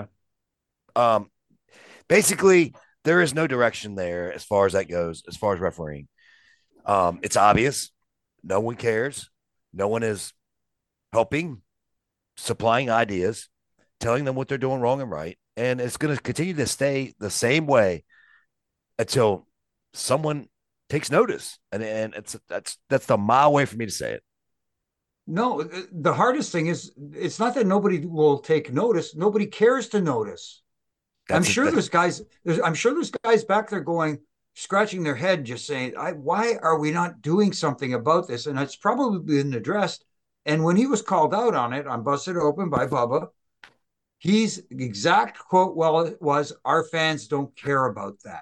Basically, there is no direction there as far as that goes. As far as refereeing, it's obvious. No one cares. No one is helping, supplying ideas, telling them what they're doing wrong and right. And it's going to continue to stay the same way until someone takes notice. And that's the mile way for me to say it. No, the hardest thing is it's not that nobody will take notice. Nobody cares to notice. I'm sure there's guys back there going, scratching their head, just saying, why are we not doing something about this? And it's probably been addressed. And when he was called out on it on Busted Open by Bubba, his exact quote was, our fans don't care about that.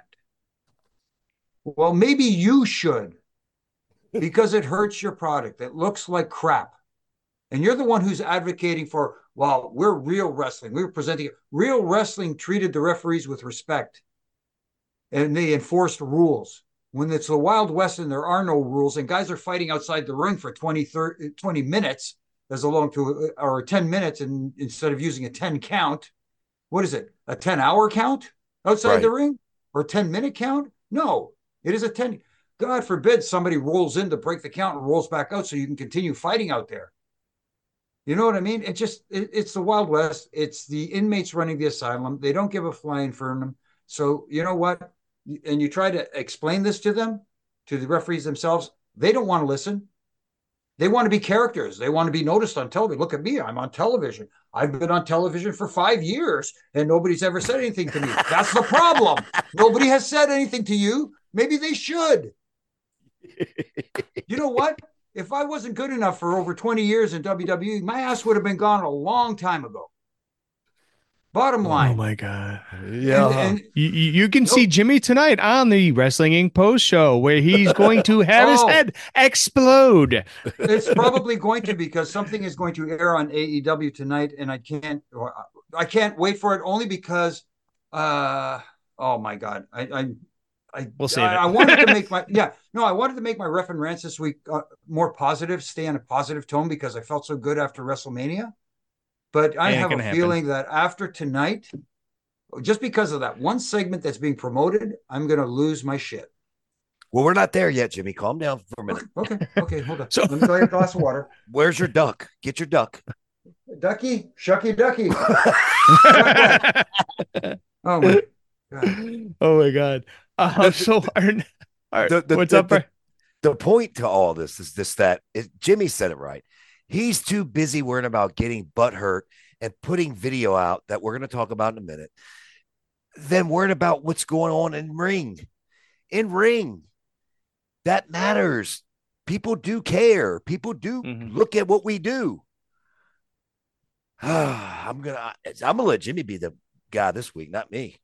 Well, maybe you should, because it hurts your product. It looks like crap. And you're the one who's advocating for, well, we're real wrestling. We're presenting it. Real wrestling treated the referees with respect. And they enforced rules. When it's the Wild West and there are no rules, and guys are fighting outside the ring for 20 minutes, or 10 minutes, and instead of using a 10 count, what is it? A 10-hour count outside the ring? Or a 10-minute count? No, it is a 10. God forbid somebody rolls in to break the count and rolls back out so you can continue fighting out there. You know what I mean? It's the Wild West. It's the inmates running the asylum. They don't give a flying infernum. So you know what? And you try to explain this to them, to the referees themselves. They don't want to listen. They want to be characters. They want to be noticed on television. Look at me. I'm on television. I've been on television for 5 years and nobody's ever said anything to me. That's the problem. Nobody has said anything to you. Maybe they should. You know what? If I wasn't good enough for over 20 years in WWE, my ass would have been gone a long time ago. Bottom line. Oh my God. Yeah. And you can see Jimmy tonight on the Wrestling Inc. post show where he's going to have his head explode. It's probably going to, because something is going to air on AEW tonight, and I can't wait for it, only because oh my God. We'll save it. I wanted to make I wanted to make my ref and rants this week more positive, stay on a positive tone, because I felt so good after WrestleMania. But I have a feeling that after tonight, just because of that one segment that's being promoted, I'm going to lose my shit. Well, we're not there yet, Jimmy. Calm down for a minute. Okay, hold on. Let me go get a glass of water. Where's your duck? Get your duck. Ducky, shucky ducky. Oh my God. Oh my God. What's up? The point to all this is that Jimmy said it right. He's too busy worrying about getting butt hurt and putting video out that we're going to talk about in a minute than worrying about what's going on in ring. In ring, that matters. People do care. People do look at what we do. I'm gonna let Jimmy be the guy this week, not me.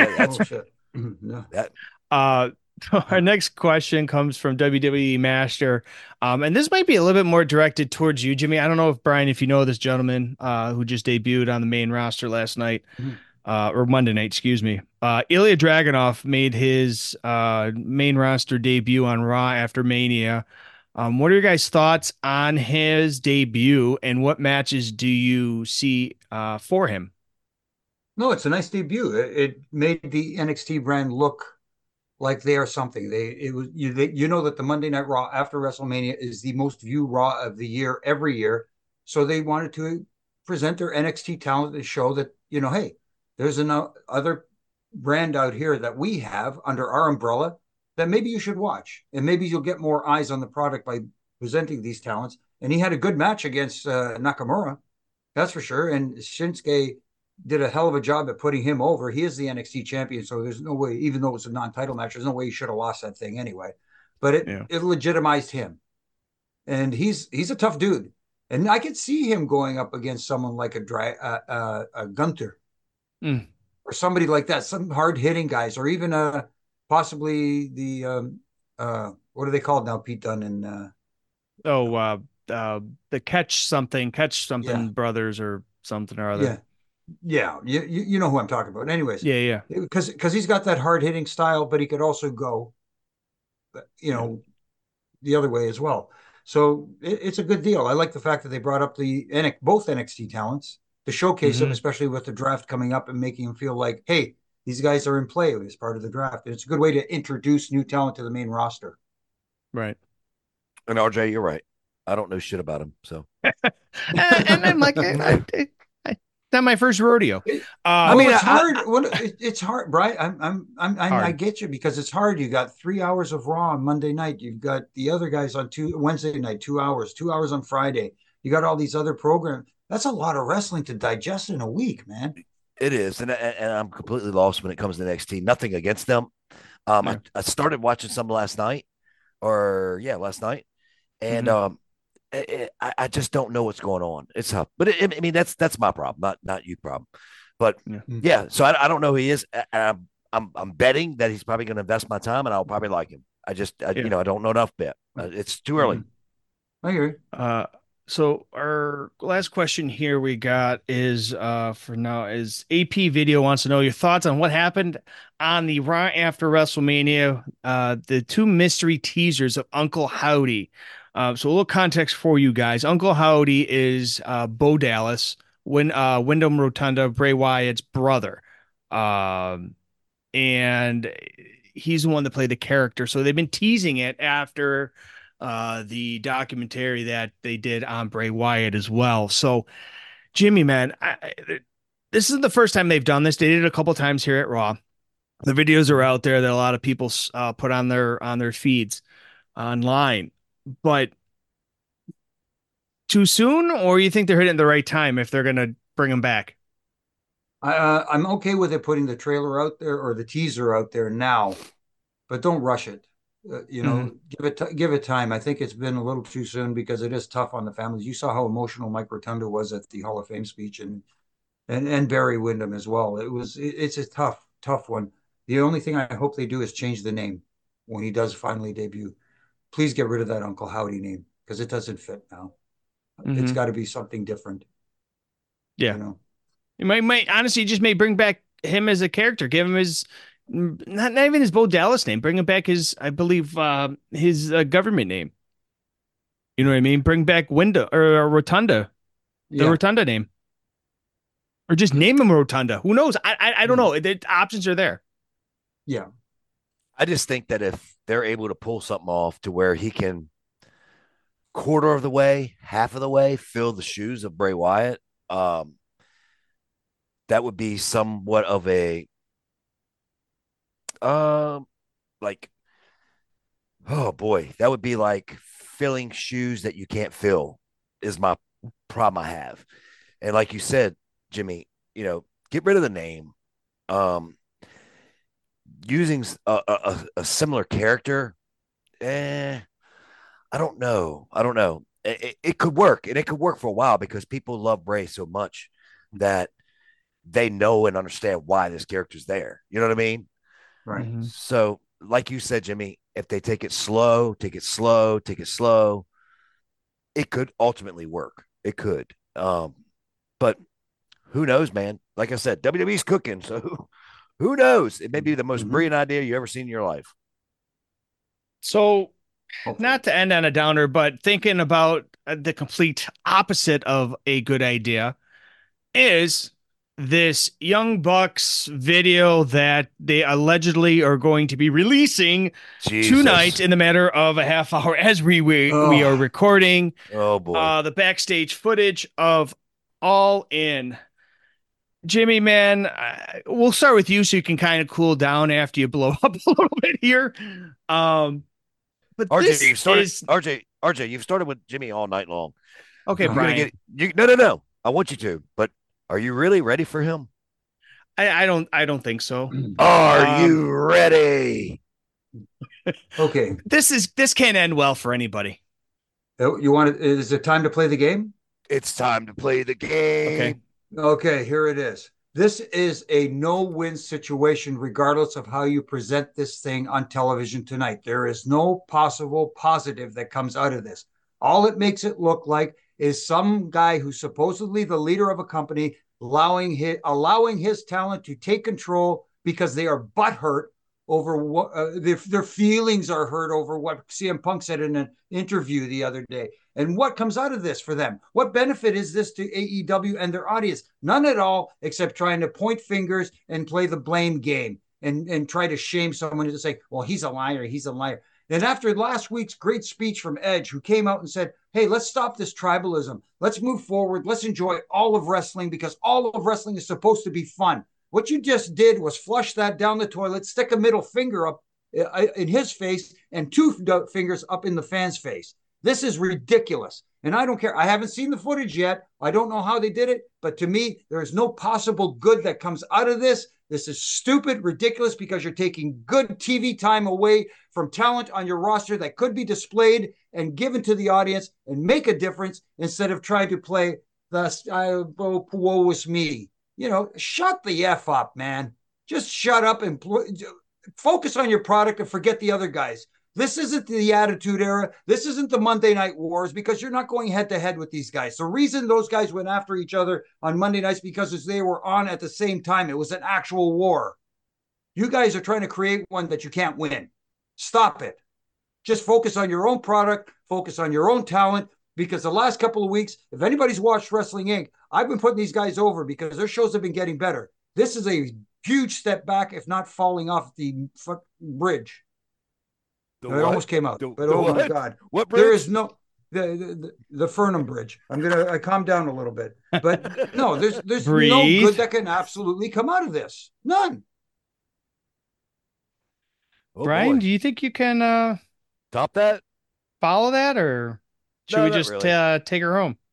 Our next question comes from WWE Master. And this might be a little bit more directed towards you, Jimmy. I don't know if Brian, if you know this gentleman who just debuted on the main roster last night, or Monday night, excuse me. Ilya Dragunov made his main roster debut on Raw after Mania. What are your guys' thoughts on his debut, and what matches do you see for him? No, it's a nice debut. It made the NXT brand look like they are something. You know that the Monday Night Raw after WrestleMania is the most viewed Raw of the year every year. So they wanted to present their NXT talent and show that, hey, there's another brand out here that we have under our umbrella that maybe you should watch, and maybe you'll get more eyes on the product by presenting these talents. and he had a good match against Nakamura. That's for sure. And Shinsuke did a hell of a job at putting him over. He is the NXT champion, so there's no way, even though it's a non-title match, there's no way he should have lost that thing anyway. But it legitimized him, and he's a tough dude. And I could see him going up against someone like a Gunther or somebody like that, some hard-hitting guys, or even possibly the what are they called now? Pete Dunne and the catch something brothers or something or other. Yeah, you know who I'm talking about. Anyways, yeah, because he's got that hard hitting style, but he could also go, the other way as well. So it's a good deal. I like the fact that they brought up both NXT talents to showcase them, especially with the draft coming up and making them feel like, hey, these guys are in play as part of the draft. And it's a good way to introduce new talent to the main roster. Right. And RJ, you're right. I don't know shit about him, so. And I'm like, not my first rodeo. It's hard. It's hard, Brian. I get you, because it's hard. You got 3 hours of Raw on Monday night. You've got the other guys on Wednesday night, 2 hours, 2 hours on Friday. You got all these other programs. That's a lot of wrestling to digest in a week, man. It is, and I'm completely lost when it comes to NXT. Nothing against them. I started watching some last night, and I just don't know what's going on. It's tough, but I mean that's my problem, not you problem. But so I don't know who he is. I'm betting that he's probably going to invest my time, and I'll probably like him. I don't know enough bet. It's too early. I agree. So our last question here we got is for now is AP Video wants to know your thoughts on what happened on the Raw after WrestleMania, the two mystery teasers of Uncle Howdy. So a little context for you guys. Uncle Howdy is Bo Dallas, Wyndham Rotunda, Bray Wyatt's brother. And he's the one that played the character. So they've been teasing it after the documentary that they did on Bray Wyatt as well. So, Jimmy, man, this isn't the first time they've done this. They did it a couple times here at Raw. The videos are out there that a lot of people put on their feeds online. But too soon, or you think they're hitting the right time if they're going to bring them back? I'm okay with it putting the trailer out there or the teaser out there now, but don't rush it. Give it time. I think it's been a little too soon because it is tough on the families. You saw how emotional Mike Rotunda was at the Hall of Fame speech, and Barry Windham as well. It's a tough one. The only thing I hope they do is change the name when he does finally debut. Please get rid of that Uncle Howdy name because it doesn't fit now. It's got to be something different. Yeah. It might honestly just may bring back him as a character, give him his not even his Bo Dallas name, bring him back his, I believe, his government name. You know what I mean? Bring back Rotunda, the Rotunda name, or just name him Rotunda. Who knows? I don't know. The options are there. Yeah. I just think that if they're able to pull something off to where he can quarter of the way, half of the way, fill the shoes of Bray Wyatt, that would be somewhat of a like, oh boy, that would be like filling shoes that you can't fill is my problem I have. And like you said, Jimmy, get rid of the name. Using a similar character, I don't know. It could work, and it could work for a while because people love Bray so much that they know and understand why this character's there. You know what I mean? Right. Mm-hmm. So, like you said, Jimmy, if they take it slow, it could ultimately work. It could. But who knows, man? Like I said, WWE's cooking, so who knows? It may be the most brilliant idea you ever seen in your life. So, not to end on a downer, but thinking about the complete opposite of a good idea is this Young Bucks video that they allegedly are going to be releasing tonight in the matter of a half hour as we are recording. Oh boy. The backstage footage of All In. Jimmy, man, we'll start with you so you can kind of cool down after you blow up a little bit here. But RJ, this you've started. is RJ, you've started with Jimmy all night long. okay, You're gonna Brian. get you. No, no, no. I want you to, but are you really ready for him? I don't think so. Are you ready? Okay. This can't end well for anybody. You want to, is it time to play the game? It's time to play the game. Okay. Okay, here it is. This is a no-win situation, regardless of how you present this thing on television tonight. There is no possible positive that comes out of this. All it makes it look like is some guy who's supposedly the leader of a company allowing his talent to take control because they are butthurt over what their feelings are hurt over what CM Punk said in an interview the other day. And what comes out of this for them? What benefit is this to AEW and their audience? None at all, except trying to point fingers and play the blame game and try to shame someone to say, well, he's a liar, he's a liar. And after last week's great speech from Edge, who came out and said, hey, let's stop this tribalism. Let's move forward. Let's enjoy all of wrestling because all of wrestling is supposed to be fun. What you just did was flush that down the toilet, stick a middle finger up in his face and two fingers up in the fan's face. This is ridiculous. And I don't care. I haven't seen the footage yet. I don't know how they did it. But to me, there is no possible good that comes out of this. This is stupid, ridiculous, because you're taking good TV time away from talent on your roster that could be displayed and given to the audience and make a difference instead of trying to play the woe is me. You know, shut the F up, man. Just shut up and focus on your product and forget the other guys. This isn't the Attitude Era. This isn't the Monday Night Wars because you're not going head to head with these guys. The reason those guys went after each other on Monday nights because they were on at the same time. It was an actual war. You guys are trying to create one that you can't win. Stop it. Just focus on your own product, focus on your own talent, because the last couple of weeks, if anybody's watched Wrestling Inc., I've been putting these guys over because their shows have been getting better. This is a huge step back, if not falling off the bridge. It almost came out, but oh my God! What bridge? There is no the Fernham Bridge. I calm down a little bit, but no, there's no good that can absolutely come out of this. None. Oh, Brian, boy. do you think you can Top that? follow that, or should No, we not just really. take her home?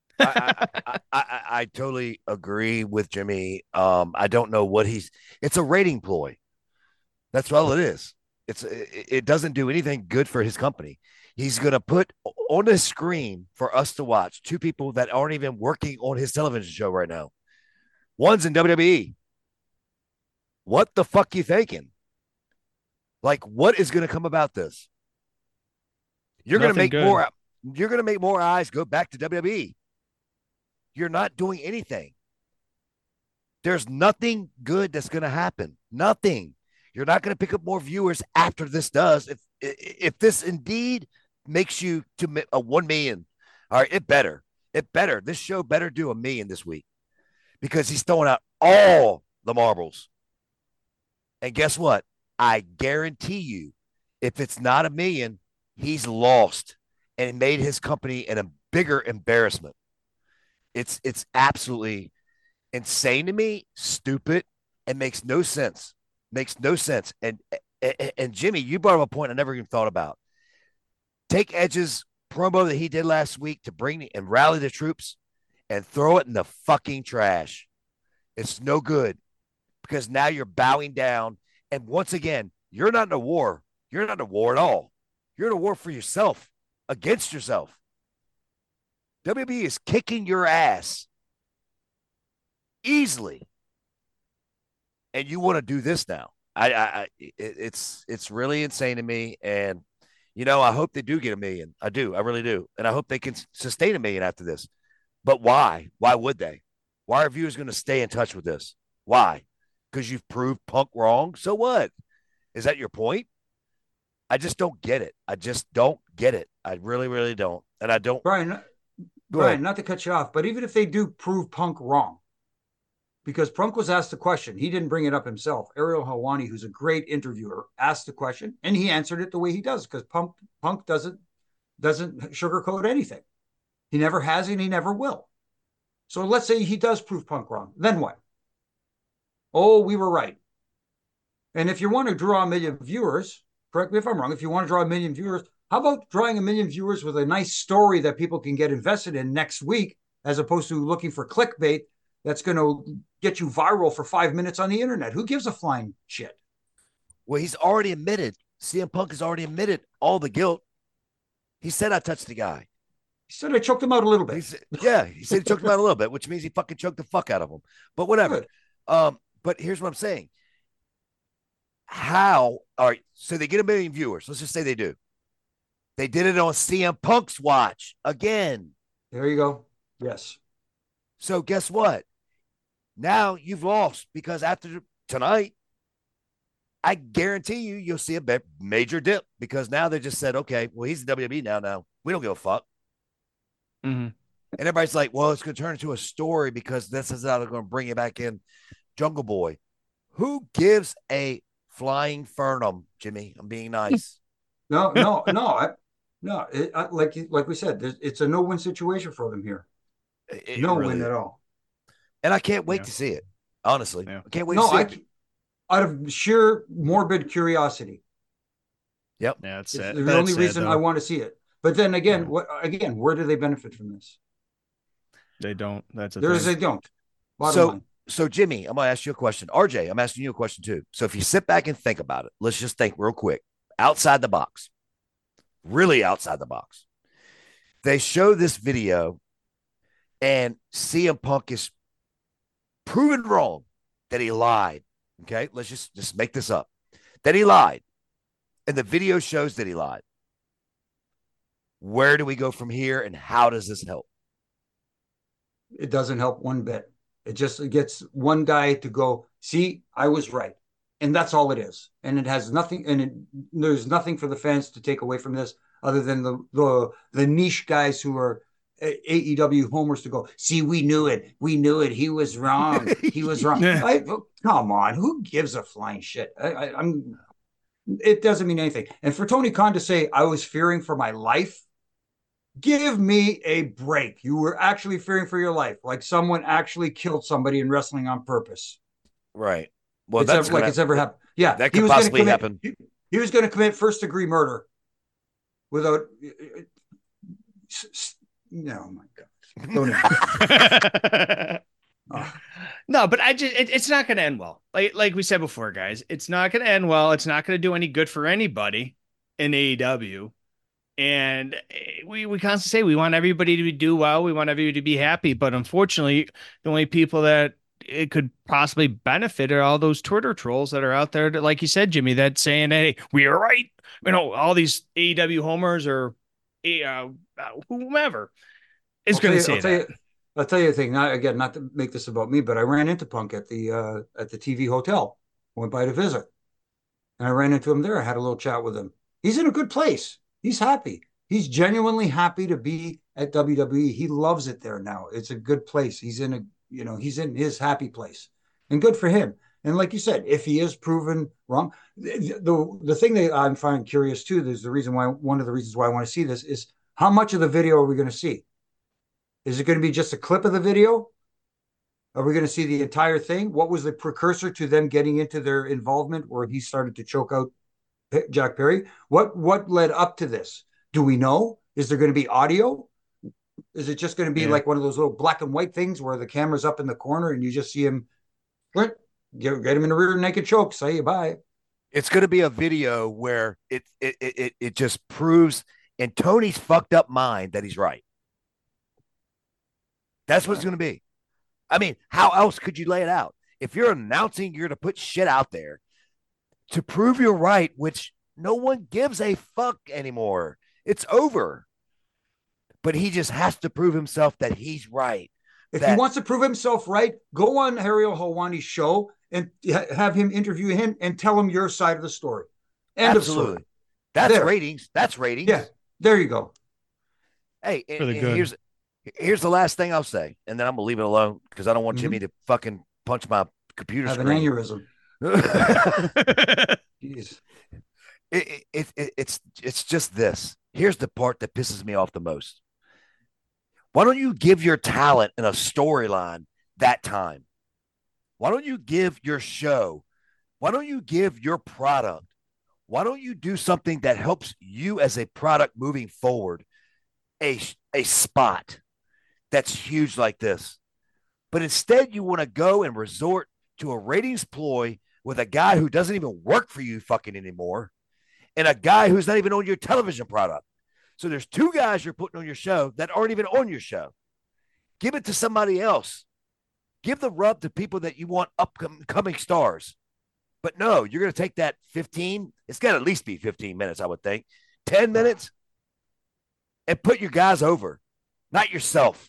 I totally agree with Jimmy. I don't know what it's a rating ploy. That's all it is. It doesn't do anything good for his company. He's going to put on the screen for us to watch two people that aren't even working on his television show right now. One's in WWE. What the fuck you thinking? Like, what is going to come about this? You're going to make more. You're going to make more eyes go back to WWE. You're not doing anything. There's nothing good that's going to happen. Nothing. You're not going to pick up more viewers after this does. If this indeed makes you to a 1 million, all right, it better. This show better do 1 million this week because he's throwing out all the marbles. And guess what? I guarantee you, if it's not 1 million, he's lost and made his company in a bigger embarrassment. It's absolutely insane to me, stupid, and makes no sense. Makes no sense. And Jimmy, you brought up a point I never even thought about. Take Edge's promo that he did last week to bring and rally the troops and throw it in the fucking trash. It's no good because now you're bowing down. And once again, you're not in a war. You're not in a war at all. You're in a war for yourself, against yourself. WWE is kicking your ass easily. And you want to do this now. It's really insane to me. And, I hope they do get 1 million. I do. I really do. And I hope they can sustain 1 million after this. But why? Why would they? Why are viewers going to stay in touch with this? Why? Because you've proved Punk wrong. So what? Is that your point? I just don't get it. I just don't get it. I really, really don't. And I don't. Brian, not to cut you off, but even if they do prove Punk wrong, because Punk was asked the question, he didn't bring it up himself. Ariel Helwani, who's a great interviewer, asked the question, and he answered it the way he does, because Punk doesn't sugarcoat anything. He never has, and he never will. So let's say he does prove Punk wrong. Then what? Oh, we were right. And if you want to draw 1 million viewers, correct me if I'm wrong, if you want to draw 1 million viewers, How about drawing 1 million viewers with a nice story that people can get invested in next week, as opposed to looking for clickbait that's going to get you viral for 5 minutes on the internet? Who gives a flying shit? Well, he's already admitted. CM Punk has already admitted all the guilt. He said, I touched the guy. He said I choked him out a little bit. He said he choked him out a little bit, which means he fucking choked the fuck out of him. But whatever. But here's what I'm saying. All right, so they get 1 million viewers. Let's just say they do. They did it on CM Punk's watch again. There you go. Yes. So guess what? Now you've lost, because after tonight, I guarantee you'll see a major dip, because now they just said, okay, well, he's the WWE now. We don't give a fuck. Mm-hmm. And everybody's like, well, it's going to turn into a story because this is how they're going to bring it back in. Jungle Boy. Who gives a flying Fernum, Jimmy? I'm being nice. No. Like we said, it's a no-win situation for them here. No win at all. And I can't wait to see it. Honestly, I can't wait to see it. Out of sheer morbid curiosity. Yep. Yeah, it's the only reason I want to see it. But then again, where do they benefit from this? They don't. They don't. Bottom line. So Jimmy, I'm going to ask you a question. RJ, I'm asking you a question too. So if you sit back and think about it, let's just think real quick, outside the box, really outside the box. They show this video and CM Punk is proven wrong that he lied. Okay, let's just make this up. That he lied. And the video shows that he lied. Where do we go from here, and how does this help? It doesn't help one bit. It just gets one guy to go, see, I was right. And that's all it is. And it has nothing, and there's nothing for the fans to take away from this other than the niche guys who are AEW homers to go, see, we knew it. He was wrong. He was wrong. Come on. Who gives a flying shit? It doesn't mean anything. And for Tony Khan to say, I was fearing for my life, give me a break. You were actually fearing for your life, like someone actually killed somebody in wrestling on purpose. Right. Well, it's ever happened. Yeah, that could possibly happen. He was going to commit first-degree murder without. No, my God. No, but it's not going to end well. Like we said before, guys, it's not going to end well. It's not going to do any good for anybody in AEW. And we constantly say we want everybody to do well. We want everybody to be happy. But unfortunately, the only people that it could possibly benefit are all those Twitter trolls that are out there, that, like you said, Jimmy, that saying, hey, we are right. All these AEW homers or whomever is going to say that. I'll tell you a thing. Not to make this about me, but I ran into Punk at the TV hotel. Went by to visit, and I ran into him there. I had a little chat with him. He's in a good place. He's happy. He's genuinely happy to be at WWE. He loves it there now. It's a good place. He's in his happy place, and good for him. And like you said, if he is proven wrong, the thing that I'm finding curious too, is one of the reasons why I want to see this is how much of the video are we going to see? Is it going to be just a clip of the video? Are we going to see the entire thing? What was the precursor to them getting into their involvement where he started to choke out Jack Perry? What led up to this? Do we know? Is there going to be audio? Is it just going to be like one of those little black and white things where the camera's up in the corner and you just see him get him in a rear naked choke, say bye? It's going to be a video where it just proves in Tony's fucked up mind that he's right. That's what it's going to be. I mean, how else could you lay it out? If you're announcing you're going to put shit out there to prove you're right, which no one gives a fuck anymore. It's over. But he just has to prove himself that he's right. If he wants to prove himself right, go on Ariel Helwani's show and have him interview him and tell him your side of the story. End of story. That's ratings. That's ratings. Yeah, there you go. Hey, and here's the last thing I'll say, and then I'm gonna leave it alone because I don't want Jimmy to fucking punch my computer screen. Have an aneurysm. Jeez. It's just this. Here's the part that pisses me off the most. Why don't you give your talent in a storyline that time? Why don't you give your show? Why don't you give your product Why don't you do something that helps you as a product moving forward? A spot that's huge like this. But instead, you want to go and resort to a ratings ploy with a guy who doesn't even work for you fucking anymore and a guy who's not even on your television product. So there's two guys you're putting on your show that aren't even on your show. Give it to somebody else. Give the rub to people that you want upcoming stars. But no, you're going to take that 15. It's got to at least be 15 minutes, I would think. 10 minutes and put your guys over. Not yourself.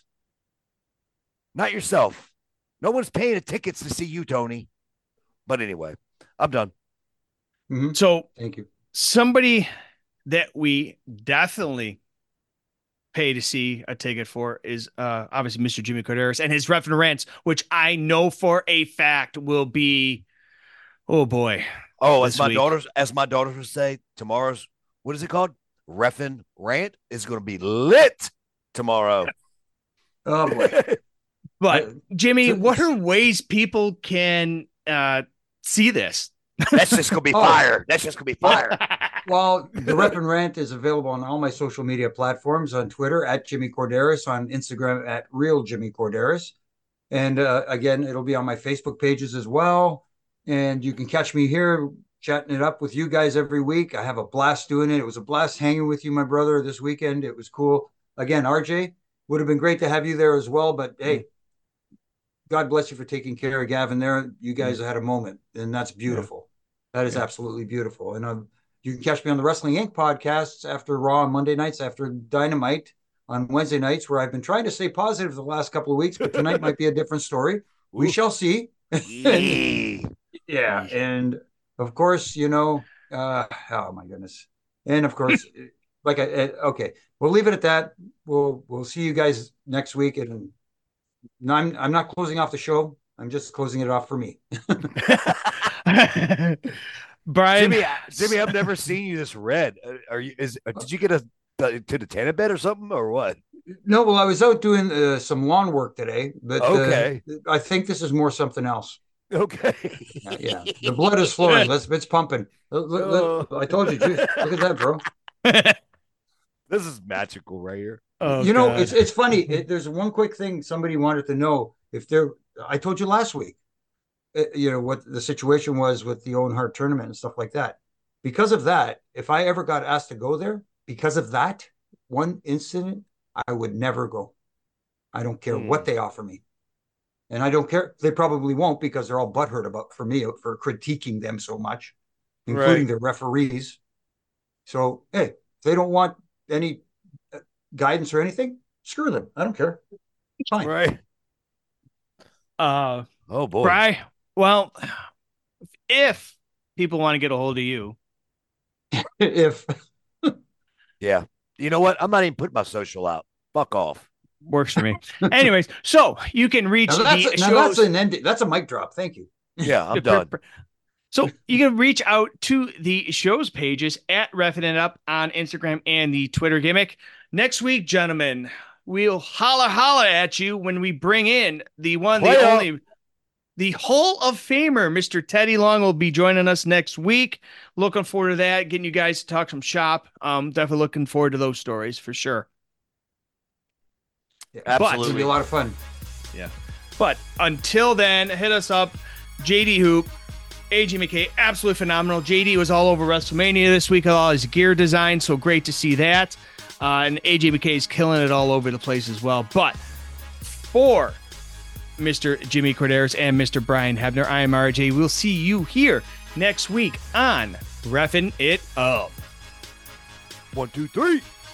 Not yourself. No one's paying the tickets to see you, Tony. But anyway, I'm done. Mm-hmm. So thank you. Somebody that we definitely pay to see a ticket for is obviously Mr. Jimmy Korderas and his Ref and Rants, which I know for a fact will be, oh boy. Oh, as my daughters would say, tomorrow's, what is it called? Ref and Rant is going to be lit tomorrow. Oh boy. But Jimmy, what are ways people can see this? That's just going to be fire. That's just going to be fire. Well, the Ref and Rant is available on all my social media platforms, on Twitter at Jimmy Korderas, on Instagram at Real Jimmy Korderas. And again, it'll be on my Facebook pages as well. And you can catch me here chatting it up with you guys every week. I have a blast doing it. It was a blast hanging with you, my brother, this weekend. It was cool. Again, RJ, would have been great to have you there as well. But hey, God bless you for taking care of Gavin there. You guys had a moment, and that's beautiful. Yeah. That is absolutely beautiful. And you can catch me on the Wrestling Inc. podcasts after Raw on Monday nights, after Dynamite on Wednesday nights, where I've been trying to stay positive the last couple of weeks, but tonight might be a different story. We shall see. Yeah. And of course, oh my goodness. And of course, okay, we'll leave it at that. We'll see you guys next week. And I'm not closing off the show. I'm just closing it off for me. Brian, Jimmy, I've never seen you this red. Did you get to the tanning bed or something, or what? No, well, I was out doing some lawn work today, but okay. I think this is more something else. Okay. Yeah, the blood is flowing. It's pumping. I told you, geez, look at that, bro. This is magical right here. Oh, it's funny. There's one quick thing somebody wanted to know. I told you last week, what the situation was with the Owen Hart tournament and stuff like that. Because of that, if I ever got asked to go there, because of that one incident, I would never go. I don't care what they offer me. And I don't care. They probably won't, because they're all butthurt for me for critiquing them so much, including the referees. So, hey, if they don't want any guidance or anything, screw them. I don't care. It's fine. Right. Oh boy. Bri, well, if people want to get a hold of you, yeah, you know what? I'm not even putting my social out. Fuck off. Works for me. Anyways, so you can reach that's a mic drop. Thank you. Yeah, I'm done. So you can reach out to the show's pages at Reffing It Up on Instagram and the Twitter gimmick. Next week, gentlemen, we'll holla at you when we bring in the one, the only, the Hall of Famer, Mr. Teddy Long, will be joining us next week. Looking forward to that, getting you guys to talk some shop. Definitely looking forward to those stories for sure. Yeah, absolutely. It's going to be a lot of fun. Yeah. But until then, hit us up. JD Hoop, AJ McKay, absolutely phenomenal. JD was all over WrestleMania this week, all his gear design, so great to see that. And AJ McKay is killing it all over the place as well. But for Mr. Jimmy Korderas and Mr. Brian Hebner, I am RJ. We'll see you here next week on Reffin' It Up. 1, 2, 3.